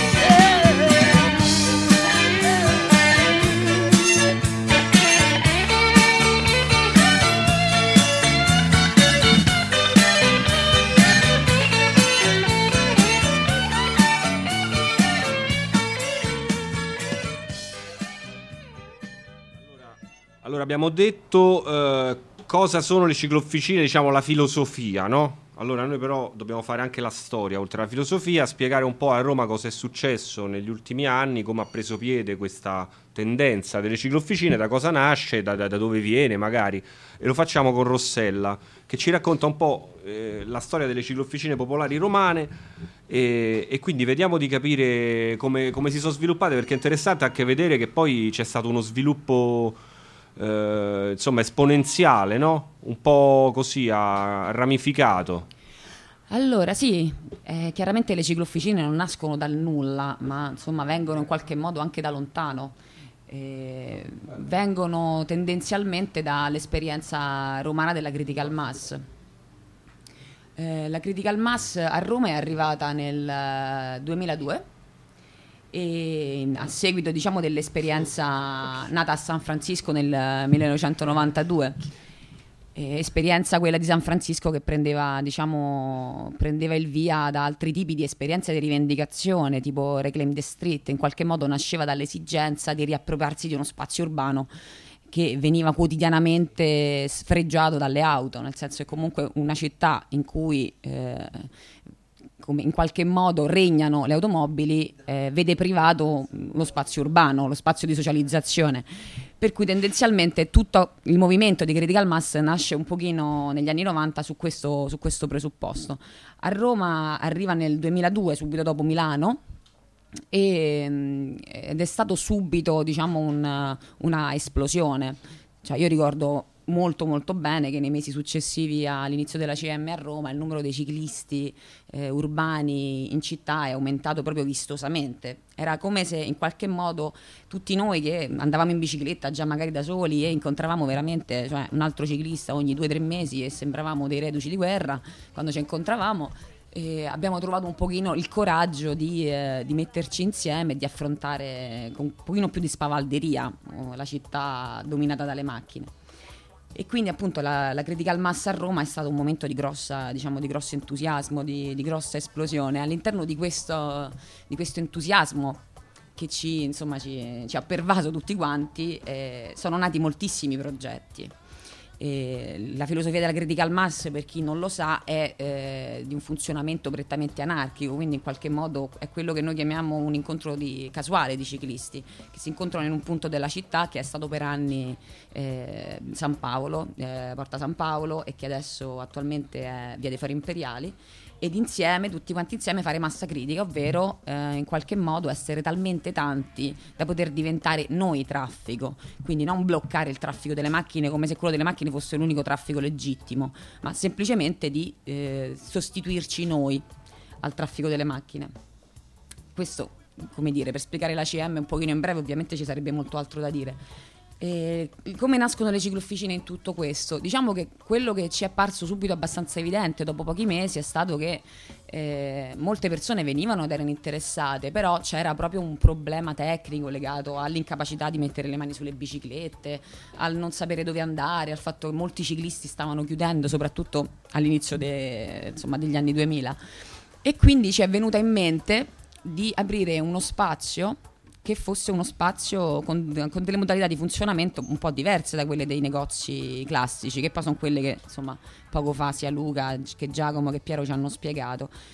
Allora abbiamo detto eh, cosa sono le ciclofficine, diciamo la filosofia, no? Allora noi però dobbiamo fare anche la storia, oltre alla filosofia, spiegare un po' a Roma cosa è successo negli ultimi anni, come ha preso piede questa tendenza delle ciclofficine, da cosa nasce, da, da, da dove viene magari, e lo facciamo con Rossella, che ci racconta un po' eh, la storia delle ciclofficine popolari romane e, e quindi vediamo di capire come, come si sono sviluppate, perché è interessante anche vedere che poi c'è stato uno sviluppo Eh, insomma esponenziale, no? Un po' così a ramificato. Allora sì, eh, chiaramente le ciclofficine non nascono dal nulla, ma insomma vengono in qualche modo anche da lontano. Eh, vengono tendenzialmente dall'esperienza romana della critical mass. Eh, la critical mass a Roma è arrivata nel duemiladue e a seguito, diciamo, dell'esperienza nata a San Francisco nel millenovecentonovantadue, eh, esperienza quella di San Francisco che prendeva, diciamo, prendeva il via da altri tipi di esperienze di rivendicazione tipo Reclaim the Street. In qualche modo nasceva dall'esigenza di riappropriarsi di uno spazio urbano che veniva quotidianamente sfregiato dalle auto, nel senso che comunque una città in cui eh, come in qualche modo regnano le automobili, eh, vede privato lo spazio urbano, lo spazio di socializzazione. Per cui tendenzialmente tutto il movimento di critical mass nasce un pochino negli anni novanta su questo, su questo presupposto. A Roma arriva nel duemiladue, subito dopo Milano, e, ed è stato subito, diciamo, un, una esplosione. Cioè, io ricordo molto molto bene che nei mesi successivi all'inizio della C M a Roma il numero dei ciclisti eh, urbani in città è aumentato proprio vistosamente. Era come se in qualche modo tutti noi che andavamo in bicicletta già magari da soli e incontravamo veramente, cioè, un altro ciclista ogni due o tre mesi e sembravamo dei reduci di guerra quando ci incontravamo, eh, abbiamo trovato un pochino il coraggio di, eh, di metterci insieme e di affrontare con un pochino più di spavalderia oh, la città dominata dalle macchine. E quindi appunto la, la critical mass a Roma è stato un momento di grossa, diciamo, di grosso entusiasmo, di, di grossa esplosione. All'interno di questo, di questo entusiasmo che ci, insomma, ci, ci ha pervaso tutti quanti, eh, sono nati moltissimi progetti. E la filosofia della critical mass, per chi non lo sa, è eh, di un funzionamento prettamente anarchico, quindi in qualche modo è quello che noi chiamiamo un incontro di, casuale di ciclisti che si incontrano in un punto della città che è stato per anni eh, San Paolo, eh, Porta San Paolo, e che adesso attualmente è Via dei Fori Imperiali, ed insieme, tutti quanti insieme, fare massa critica, ovvero eh, in qualche modo essere talmente tanti da poter diventare noi traffico, quindi non bloccare il traffico delle macchine come se quello delle macchine fosse l'unico traffico legittimo, ma semplicemente di eh, sostituirci noi al traffico delle macchine. Questo, come dire, per spiegare la C M un pochino in breve, ovviamente ci sarebbe molto altro da dire. E come nascono le ciclofficine in tutto questo? Diciamo che quello che ci è apparso subito abbastanza evidente dopo pochi mesi è stato che eh, molte persone venivano ed erano interessate, però c'era proprio un problema tecnico legato all'incapacità di mettere le mani sulle biciclette, al non sapere dove andare, al fatto che molti ciclisti stavano chiudendo, soprattutto all'inizio de, insomma, degli anni duemila, e quindi ci è venuta in mente di aprire uno spazio che fosse uno spazio con, con delle modalità di funzionamento un po' diverse da quelle dei negozi classici, che poi sono quelle che, insomma, poco fa sia Luca che Giacomo che Piero ci hanno spiegato.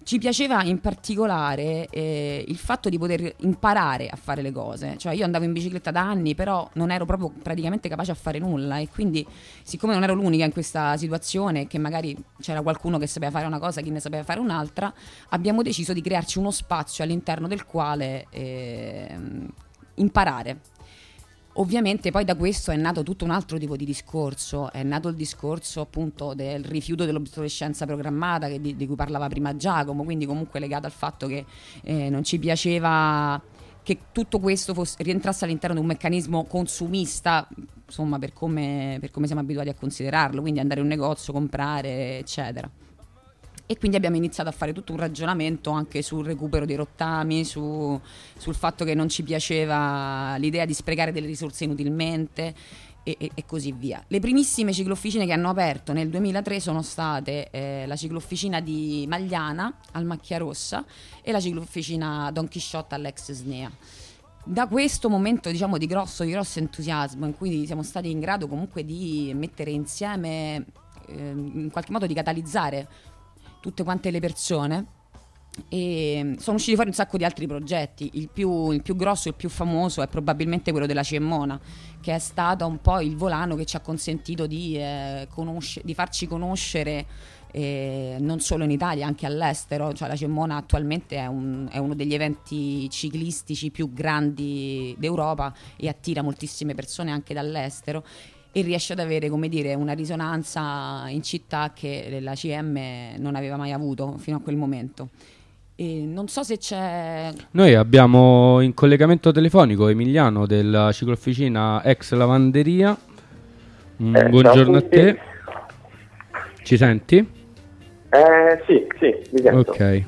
ci piaceva in particolare eh, il fatto di poter imparare a fare le cose. Cioè io andavo in bicicletta da anni, però non ero proprio praticamente capace a fare nulla, e quindi siccome non ero l'unica in questa situazione, che magari c'era qualcuno che sapeva fare una cosa, chi ne sapeva fare un'altra, abbiamo deciso di crearci uno spazio all'interno del quale eh, imparare. Ovviamente poi da questo è nato tutto un altro tipo di discorso, è nato il discorso appunto del rifiuto dell'obsolescenza programmata che di, di cui parlava prima Giacomo, quindi comunque legato al fatto che eh, non ci piaceva che tutto questo fosse, rientrasse all'interno di un meccanismo consumista, insomma per come, per come siamo abituati a considerarlo, quindi andare in un negozio, comprare, eccetera. E quindi abbiamo iniziato a fare tutto un ragionamento anche sul recupero dei rottami, su, sul fatto che non ci piaceva l'idea di sprecare delle risorse inutilmente e, e, e così via. Le primissime ciclofficine che hanno aperto nel duemilatré sono state eh, la ciclofficina di Magliana al Macchia Rossa e la ciclofficina Don Chisciotte all'ex Snea. Da questo momento, diciamo, di grosso, di grosso entusiasmo, in cui siamo stati in grado comunque di mettere insieme, eh, in qualche modo di catalizzare tutte quante le persone, e sono usciti fuori un sacco di altri progetti. Il più, il più grosso, il più famoso è probabilmente quello della Cemmona, che è stato un po' il volano che ci ha consentito di, eh, conosce- di farci conoscere eh, non solo in Italia, anche all'estero. Cioè la Cemmona attualmente è, un, è uno degli eventi ciclistici più grandi d'Europa e attira moltissime persone anche dall'estero, e riesce ad avere, come dire, una risonanza in città che la C M non aveva mai avuto fino a quel momento. E non so se c'è... Noi abbiamo in collegamento telefonico Emiliano della ciclofficina ex Lavanderia. Mm, Eh, buongiorno a ciao a te. tutti. Ci senti? Eh, sì, sì, mi sento. Ok.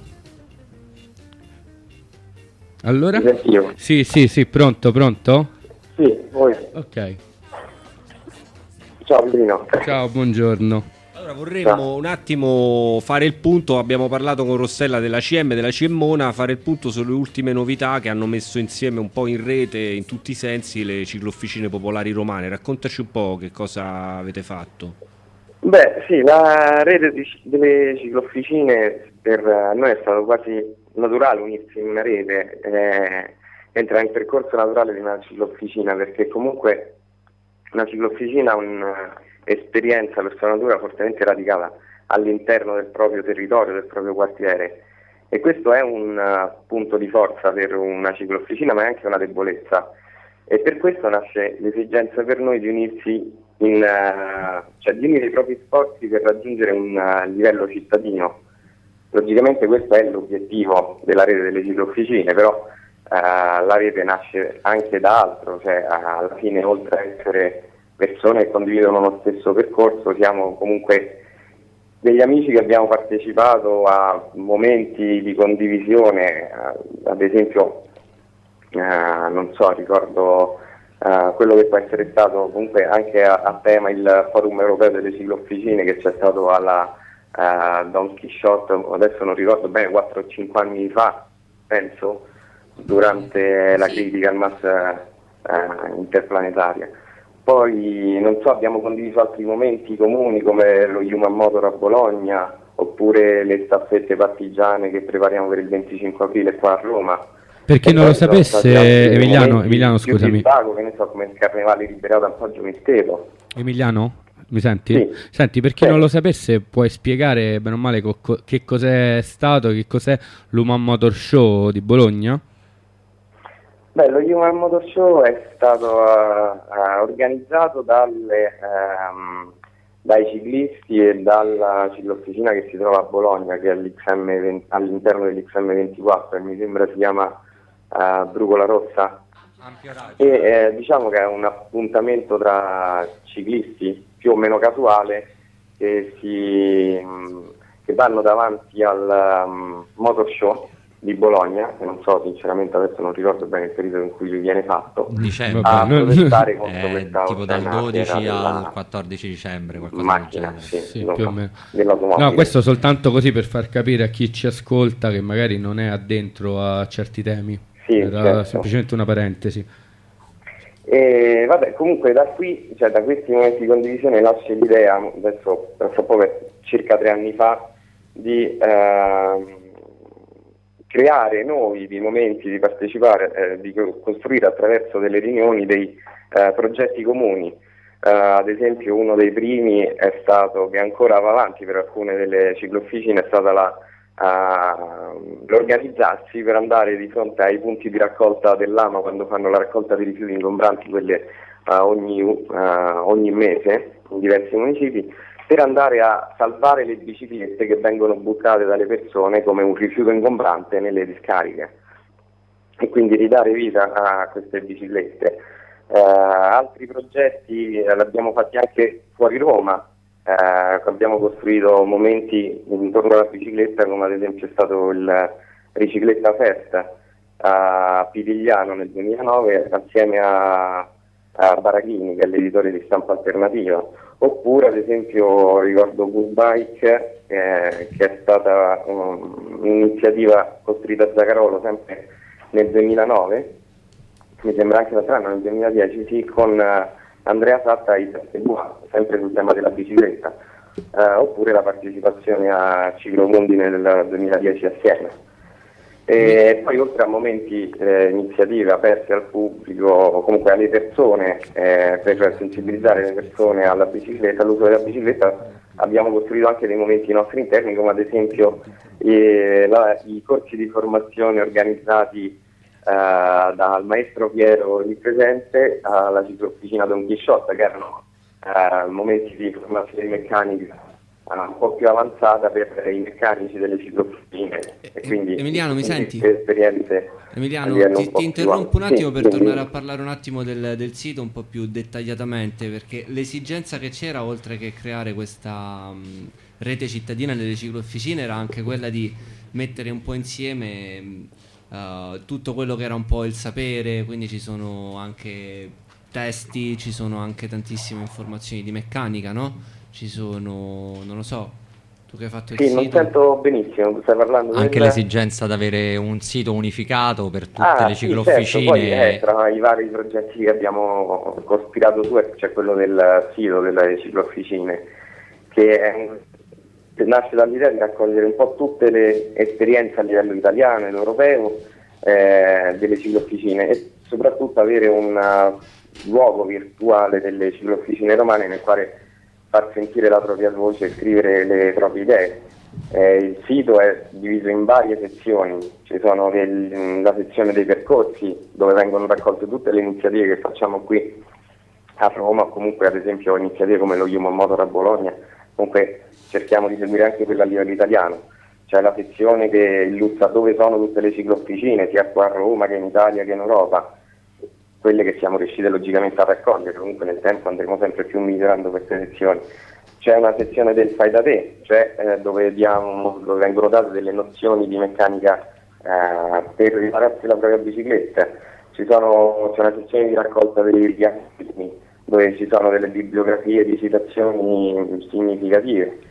Allora? Mi sentivo. Sì, sì, sì, pronto, pronto? Sì, voi. Ok. Ciao Bruno. Ciao, buongiorno. Allora vorremmo un attimo fare il punto, abbiamo parlato con Rossella della C M, della Cemmona, fare il punto sulle ultime novità che hanno messo insieme un po' in rete, in tutti i sensi, le ciclofficine popolari romane. Raccontaci un po' che cosa avete fatto. Beh, sì, la rete di, delle ciclofficine per noi è stato quasi naturale unirsi in una rete, eh, entrare nel percorso naturale di una ciclofficina, perché comunque una ciclofficina ha un'esperienza per sua natura fortemente radicata all'interno del proprio territorio, del proprio quartiere, e questo è un uh, punto di forza per una ciclofficina, ma è anche una debolezza, e per questo nasce l'esigenza per noi di unirsi in, uh, cioè di unire i propri sforzi per raggiungere un uh, livello cittadino. Logicamente questo è l'obiettivo della rete delle ciclofficine, però Uh, la rete nasce anche da altro, cioè uh, alla fine, oltre a essere persone che condividono lo stesso percorso, siamo comunque degli amici che abbiamo partecipato a momenti di condivisione, uh, ad esempio uh, non so, ricordo uh, quello che può essere stato comunque anche a, a tema il forum europeo delle ciclofficine che c'è stato alla uh, Don Chisciotte, adesso non ricordo bene, quattro o cinque anni fa, penso, durante la critica al M A S eh, interplanetaria. Poi, non so, abbiamo condiviso altri momenti comuni come lo Human Motor a Bologna, oppure le staffette partigiane che prepariamo per il venticinque aprile qua a Roma. Per chi non lo sapesse, Emiliano, Emiliano scusami. Distaco, che ne so, come il Carnevale Liberato a Poggio Misterio. Emiliano, mi senti? Sì. Senti, per chi Sì. non lo sapesse, puoi spiegare bene o male co- co- che cos'è stato, che cos'è l'Human Motor Show di Bologna? Beh, lo Human Motor Show è stato uh, uh, organizzato dalle, um, dai ciclisti e dalla ciclofficina che si trova a Bologna, che è l'X M venti, all'interno dell'X M ventiquattro, e mi sembra si chiama uh, Brugola Rossa. E eh, diciamo che è un appuntamento tra ciclisti più o meno casuale che, si, mh, che vanno davanti al um, Motor Show di Bologna, che non so sinceramente, adesso non ricordo bene il periodo in cui viene fatto, Dicembre. a Vabbè, protestare contro Eh, questa tipo dal oscenità dodici della al quattordici dicembre, qualcosa macchina, del sì, genere. Sì, non più o so, meno. dell'automobile. No, questo soltanto così per far capire a chi ci ascolta che magari non è addentro a certi temi. Sì, Era certo. semplicemente una parentesi. E vabbè, comunque da qui, cioè da questi momenti di condivisione nasce l'idea, adesso penso proprio circa tre anni fa, di, ehm, creare noi di momenti, di partecipare, eh, di costruire attraverso delle riunioni dei eh, progetti comuni. Uh, ad esempio uno dei primi è stato, che ancora va avanti per alcune delle ciclofficine, è stata la, uh, l'organizzarsi per andare di fronte ai punti di raccolta dell'Ama quando fanno la raccolta di rifiuti ingombranti, quelle uh, ogni, uh, ogni mese in diversi municipi, per andare a salvare le biciclette che vengono buttate dalle persone come un rifiuto ingombrante nelle discariche e quindi ridare vita a queste biciclette. Uh, altri progetti eh, l'abbiamo fatti anche fuori Roma, uh, abbiamo costruito momenti intorno alla bicicletta, come ad esempio è stato il Ricicletta Fest a Pitigliano nel duemilanove assieme a, a Barachini, che è l'editore di Stampa Alternativa, oppure ad esempio ricordo Good Bike, eh, che è stata um, un'iniziativa costruita a Zagarolo sempre nel duemilanove, mi sembra anche l'altro anno, nel duemiladieci, sì, con uh, Andrea Satta e Isabella, sempre sul tema della bicicletta, uh, oppure la partecipazione a Ciclomondi nel duemiladieci assieme. E poi oltre a momenti, eh, iniziative aperte al pubblico, o comunque alle persone, eh, per sensibilizzare le persone alla bicicletta, all'uso della bicicletta, abbiamo costruito anche dei momenti nostri interni, come ad esempio eh, la, i corsi di formazione organizzati Uh, dal maestro Piero lì presente alla ciclofficina Don Chisciotta, che erano uh, momenti di formazione meccanica uh, un po' più avanzata per i meccanici delle ciclofficine e quindi Emiliano, mi senti? esperienze. Emiliano, ti, un ti interrompo un attimo sì, per quindi... tornare a parlare un attimo del, del sito un po' più dettagliatamente, perché l'esigenza che c'era, oltre che creare questa um, rete cittadina delle ciclofficine, era anche quella di mettere un po' insieme Uh, tutto quello che era un po' il sapere, quindi ci sono anche testi, ci sono anche tantissime informazioni di meccanica, no? Ci sono, non lo so, tu che hai fatto il sì, sito. non sento benissimo, tu stai parlando anche del... l'esigenza di avere un sito unificato per tutte ah, le ciclofficine. Sì, certo. Poi eh, tra i vari progetti che abbiamo cospirato su c'è quello del sito delle ciclofficine, che è un nasce dall'idea di raccogliere un po' tutte le esperienze a livello italiano ed europeo eh, delle ciclofficine e soprattutto avere un uh, luogo virtuale delle ciclofficine romane nel quale far sentire la propria voce e scrivere le proprie idee. Eh, il sito è diviso in varie sezioni, ci sono del, la sezione dei percorsi dove vengono raccolte tutte le iniziative che facciamo qui a Roma, o comunque ad esempio iniziative come lo Human Motor a Bologna, comunque cerchiamo di seguire anche quella a livello italiano. C'è la sezione che illustra dove sono tutte le ciclofficine, sia qua a Roma che in Italia che in Europa, quelle che siamo riusciti logicamente a raccogliere, comunque nel tempo andremo sempre più migliorando queste sezioni. C'è una sezione del fai da te, cioè eh, dove, diamo, dove vengono date delle nozioni di meccanica eh, per ripararsi la propria bicicletta. Ci sono, c'è una sezione di raccolta dei riassunti, dove ci sono delle bibliografie di citazioni significative.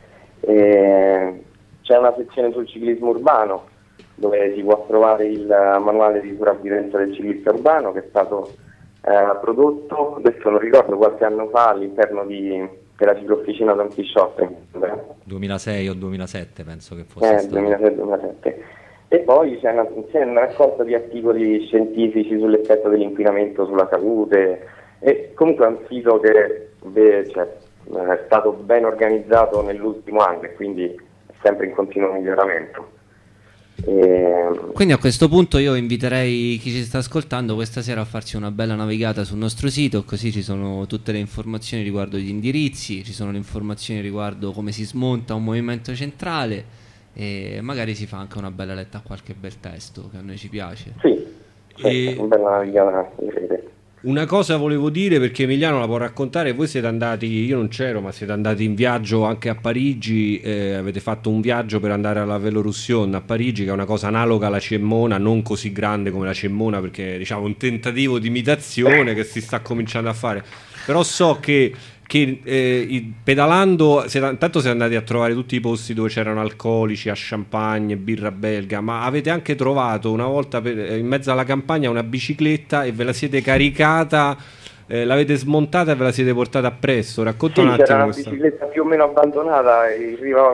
E c'è una sezione sul ciclismo urbano dove si può trovare il manuale di sopravvivenza del ciclista urbano, che è stato eh, prodotto, adesso non ricordo, qualche anno fa all'interno di, della ciclofficina Don Chisciotte, duemilasei o duemilasette penso che fosse eh, stato. duemilasei duemilasette. E poi c'è una, c'è una raccolta di articoli scientifici sull'effetto dell'inquinamento sulla salute, e comunque è un sito che beh, cioè, è stato ben organizzato nell'ultimo anno e quindi è sempre in continuo miglioramento. E... Quindi a questo punto io inviterei chi ci sta ascoltando questa sera a farsi una bella navigata sul nostro sito, così ci sono tutte le informazioni riguardo gli indirizzi, ci sono le informazioni riguardo come si smonta un movimento centrale e magari si fa anche una bella letta a qualche bel testo che a noi ci piace. Sì, sì, E- una bella navigata in rete. Una cosa volevo dire, perché Emiliano la può raccontare. Voi siete andati, io non c'ero, ma siete andati in viaggio anche a Parigi, eh, avete fatto un viaggio per andare alla Vélorussion a Parigi, che è una cosa analoga alla Cemmona, non così grande come la Cemmona, perché è, diciamo, un tentativo di imitazione che si sta cominciando a fare. Però so che, che eh, i- pedalando siete, intanto siete andati a trovare tutti i posti dove c'erano alcolici, a champagne, birra belga, ma avete anche trovato una volta per- in mezzo alla campagna una bicicletta e ve la siete caricata, eh, l'avete smontata e ve la siete portata appresso. Racconta Sì, un attimo c'era una questa. bicicletta più o meno abbandonata in riva a una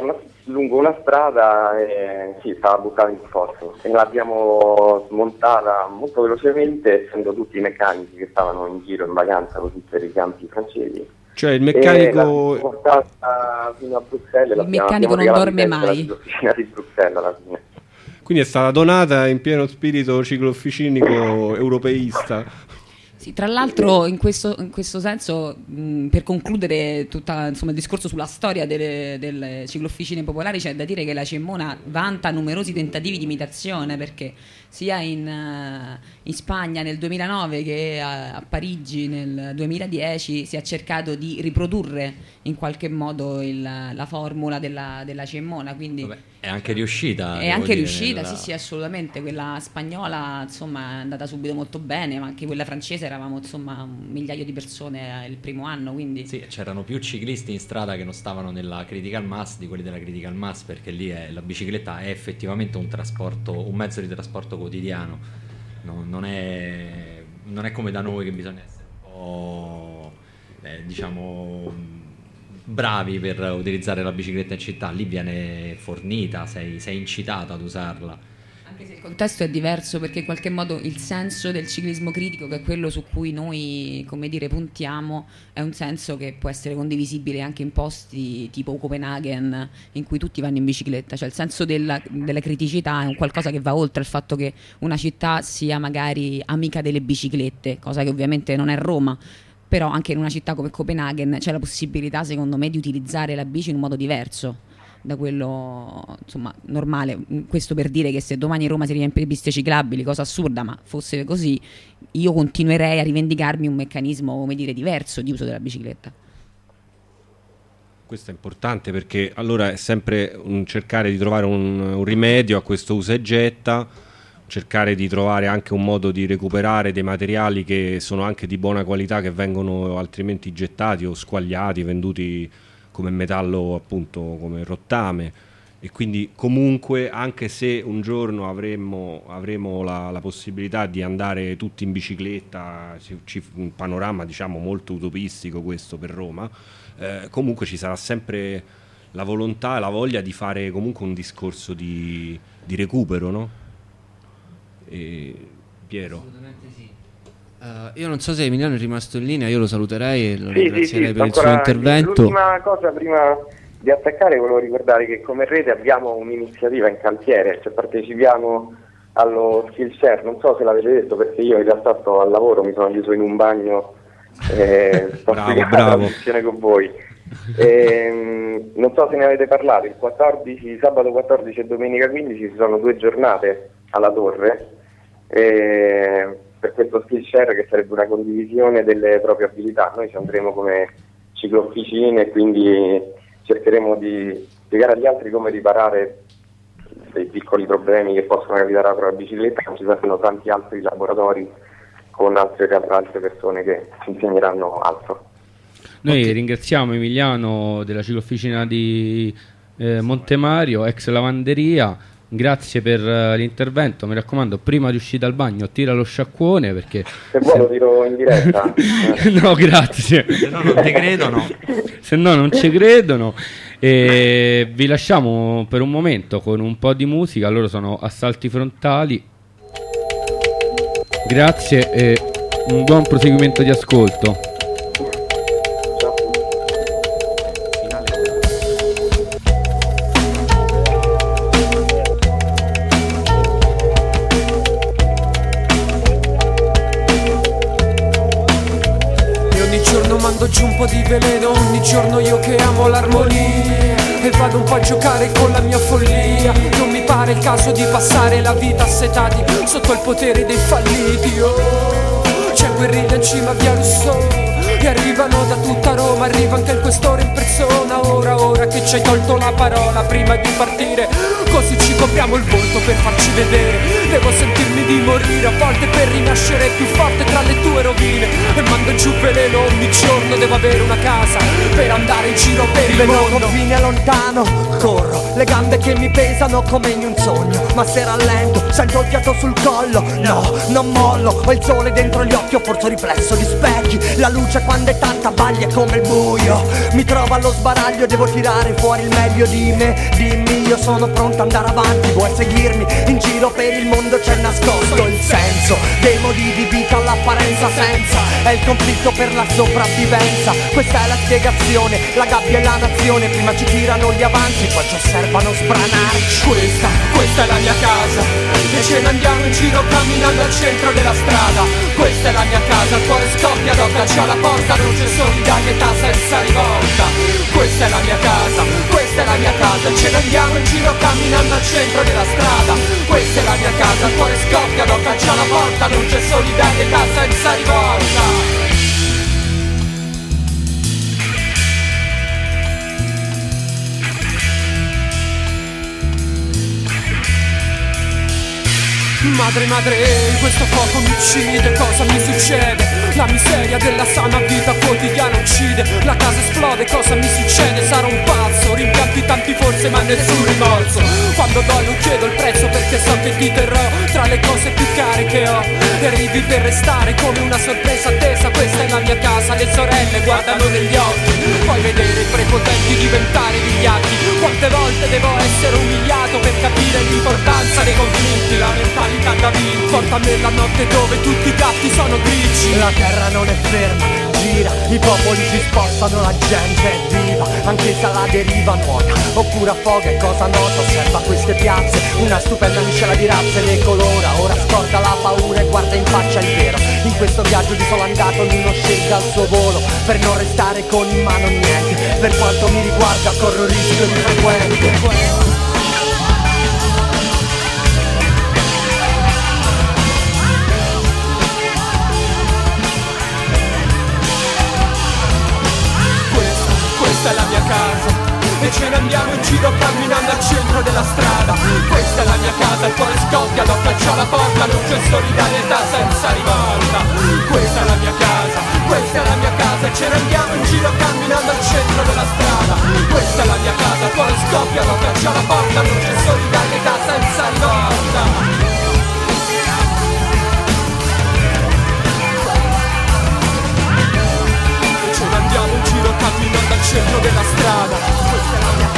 lungo una strada e sì, stava buttata in fosso e l'abbiamo smontata molto velocemente, essendo tutti i meccanici che stavano in giro in vacanza così per i campi francesi. Cioè il meccanico l'abbiamo portata fino a Bruxelles. Il meccanico non dorme mai. L'officina di Bruxelles alla fine. Quindi è stata donata in pieno spirito ciclofficinico europeista. Sì, tra l'altro in questo, in questo senso, mh, per concludere tutta, insomma, il discorso sulla storia delle, delle ciclofficine popolari, c'è da dire che la Cemona vanta numerosi tentativi di imitazione, perché sia in, uh, in Spagna nel duemilanove che a, a Parigi nel duemiladieci si è cercato di riprodurre in qualche modo il, la formula della, della Cemona, quindi Vabbè, è anche riuscita. è anche dire, riuscita, nella... sì sì, assolutamente. Quella spagnola insomma è andata subito molto bene, ma anche quella francese eravamo insomma un migliaio di persone il primo anno, quindi sì, c'erano più ciclisti in strada che non stavano nella critical mass di quelli della critical mass, perché lì è, la bicicletta è effettivamente un trasporto, un mezzo di trasporto quotidiano, no, non è non è come da noi che bisogna essere un po' eh, diciamo bravi per utilizzare la bicicletta in città. Lì viene fornita, sei, sei incitato ad usarla. anche se il contesto è diverso, perché in qualche modo il senso del ciclismo critico, che è quello su cui noi, come dire, puntiamo, è un senso che può essere condivisibile anche in posti tipo Copenaghen, in cui tutti vanno in bicicletta. Cioè il senso della, della criticità è un qualcosa che va oltre il fatto che una città sia magari amica delle biciclette, cosa che ovviamente non è Roma. Però anche in una città come Copenaghen c'è la possibilità, secondo me, di utilizzare la bici in un modo diverso da quello, insomma, normale. Questo per dire che se domani Roma si riempie di piste ciclabili, cosa assurda, ma fosse così, io continuerei a rivendicarmi un meccanismo, come dire, diverso di uso della bicicletta. Questo è importante, perché allora è sempre un cercare di trovare un, un rimedio a questo usa e getta, cercare di trovare anche un modo di recuperare dei materiali che sono anche di buona qualità, che vengono altrimenti gettati o squagliati, venduti come metallo, appunto, come rottame. E quindi comunque, anche se un giorno avremmo, avremo la, la possibilità di andare tutti in bicicletta, ci, un panorama diciamo molto utopistico questo per Roma, eh, comunque ci sarà sempre la volontà e la voglia di fare comunque un discorso di, di recupero, no? E Piero? Assolutamente sì. Uh, io non so se Emiliano è rimasto in linea, io lo saluterei e lo sì, ringrazierei sì, sì, per il suo intervento. L'ultima cosa prima di attaccare, volevo ricordare che come rete abbiamo un'iniziativa in cantiere, cioè partecipiamo allo Skillshare, non so se l'avete detto, perché io in realtà sto al lavoro, mi sono chiuso in un bagno e sto spiegando la trasmissione con voi. E, non so se ne avete parlato, il quattordici, sabato quattordici e domenica quindici ci sono due giornate alla Torre e per questo Skillshare, che sarebbe una condivisione delle proprie abilità. Noi ci andremo come ciclofficine e quindi cercheremo di spiegare agli altri come riparare dei piccoli problemi che possono capitare alla propria bicicletta. Ci saranno tanti altri laboratori con altre, altre persone che ci insegneranno altro. Noi okay. ringraziamo Emiliano della ciclofficina di eh, Montemario, ex lavanderia. Grazie per uh, l'intervento. Mi raccomando, prima di uscire dal bagno tira lo sciacquone, perché se vuoi lo tiro in diretta. No, grazie. Se no non ti credono. Se no non ci credono. E vi lasciamo per un momento con un po' di musica. Loro sono Assalti Frontali. Grazie e un buon proseguimento di ascolto. Mando giù un po' di veleno ogni giorno, io che amo l'armonia, e vado un po' a giocare con la mia follia. Non mi pare il caso di passare la vita assetati sotto il potere dei falliti. Oh, c'è guerriglia in cima a via Rousseau e arrivano da tutta Roma, arriva anche il questore in persona. Ora, ora che ci hai tolto la parola prima di partire, così ci copriamo il volto per farci vedere. Devo sentirmi di morire a volte per rinascere più forte tra le tue rovine. E mando giù veleno ogni giorno, devo avere una casa per andare in giro per il mondo. Confine lontano, corro, le gambe che mi pesano come in un sogno, ma se rallento sento il fiato sul collo. No, non mollo, ho il sole dentro gli occhi, ho forse riflesso di specchi. La luce quando è tanta baglia come il buio, mi trovo allo sbaraglio, devo tirare fuori il meglio di me. Dimmi, io sono pronto ad andare avanti, vuoi seguirmi? In giro per il mondo c'è nascosto il senso dei modi di vita, l'apparenza senza, è il conflitto per la sopravvivenza. Questa è la spiegazione, la gabbia e la nazione, prima ci tirano gli avanti, poi ci osservano sbranarci. Questa, questa è la mia casa, e ce ne andiamo in giro camminando al centro della strada. Questa è la mia casa, il cuore scoppia, do calcio alla porta, non c'è solidarietà senza rivolta. Questa è la mia casa, questa è la mia casa, e ce ne andiamo in giro camminando al centro della strada. Questa è la mia casa, il cuore scoppia, do calcio alla porta, non c'è solidarietà senza rivolta. Madre, madre, questo fuoco mi uccide, cosa mi succede? La miseria della sana vita quotidiana uccide. La casa esplode, cosa mi succede? Sarò un pazzo, rimpianti tanti forse ma nessun rimorso. Quando do non chiedo il prezzo perché so che ti terrò tra le cose più care che ho, e arrivi per restare come una sorpresa attesa. Questa è la mia casa, le sorelle guardano negli occhi, puoi vedere i prepotenti diventare vigliacchi. Quante volte devo essere umiliato per capire l'importanza dei conflitti, la mentalità da vinto. Porta nella notte dove tutti i gatti sono grigi. La terra non è ferma, gira, i popoli si spostano, la gente è viva, anche se alla deriva nuota oppure affoga è cosa nota. Osserva queste piazze, una stupenda miscela di razze, le colora, ora scorda la paura e guarda in faccia il vero. In questo viaggio di solo andato ognuno scelga il suo volo, per non restare con in mano niente. Per quanto mi riguarda corro rischio di frequente. Questa è la mia casa, e ce ne andiamo in giro camminando al centro della strada. Questa è la mia casa, il cuore scoppia, do calcio alla porta, non c'è solidarietà senza rivolta. Questa è la mia casa, questa è la mia casa, e ce ne andiamo in giro camminando al centro della strada. Questa è la mia casa, il cuore scoppia, do calcio alla porta, non c'è solidarietà senza rivolta. Andiamo in giro camminando al centro della strada. Questa è la mia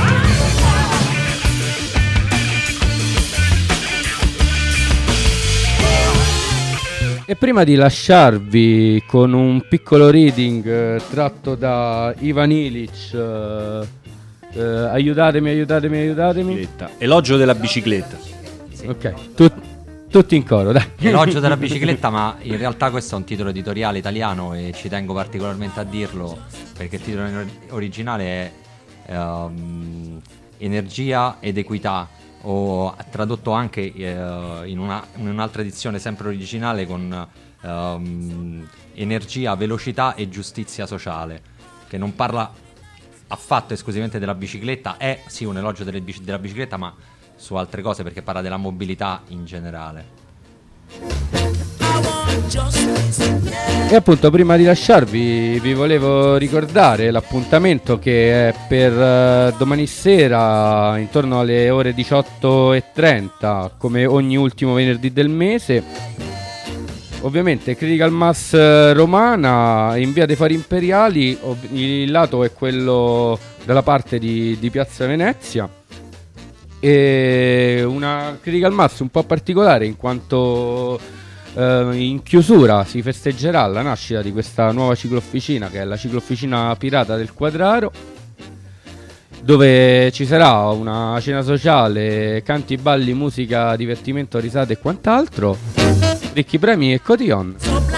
casa. E prima di lasciarvi con un piccolo reading eh, tratto da Ivan Illich, eh, eh, aiutatemi, aiutatemi, aiutatemi. Elogio della bicicletta. Ok, Tut- tutti in coro, dai. Elogio della bicicletta, ma in realtà questo è un titolo editoriale italiano e ci tengo particolarmente a dirlo perché il titolo originale è um, Energia ed equità, o tradotto anche uh, in, una, in un'altra edizione sempre originale con um, Energia, velocità e giustizia sociale, che non parla affatto esclusivamente della bicicletta. È sì un elogio delle bici- della bicicletta, ma su altre cose, perché parla della mobilità in generale. E appunto, prima di lasciarvi vi volevo ricordare l'appuntamento che è per uh, domani sera intorno alle ore diciotto e trenta, come ogni ultimo venerdì del mese. Ovviamente Critical Mass Romana in via dei Fari Imperiali, il lato è quello dalla parte di, di Piazza Venezia. E una Critical Mass un po' particolare in quanto eh, in chiusura si festeggerà la nascita di questa nuova ciclofficina, che è la ciclofficina pirata del Quadraro, dove ci sarà una cena sociale, canti, balli, musica, divertimento, risate e quant'altro, ricchi premi e cotillon.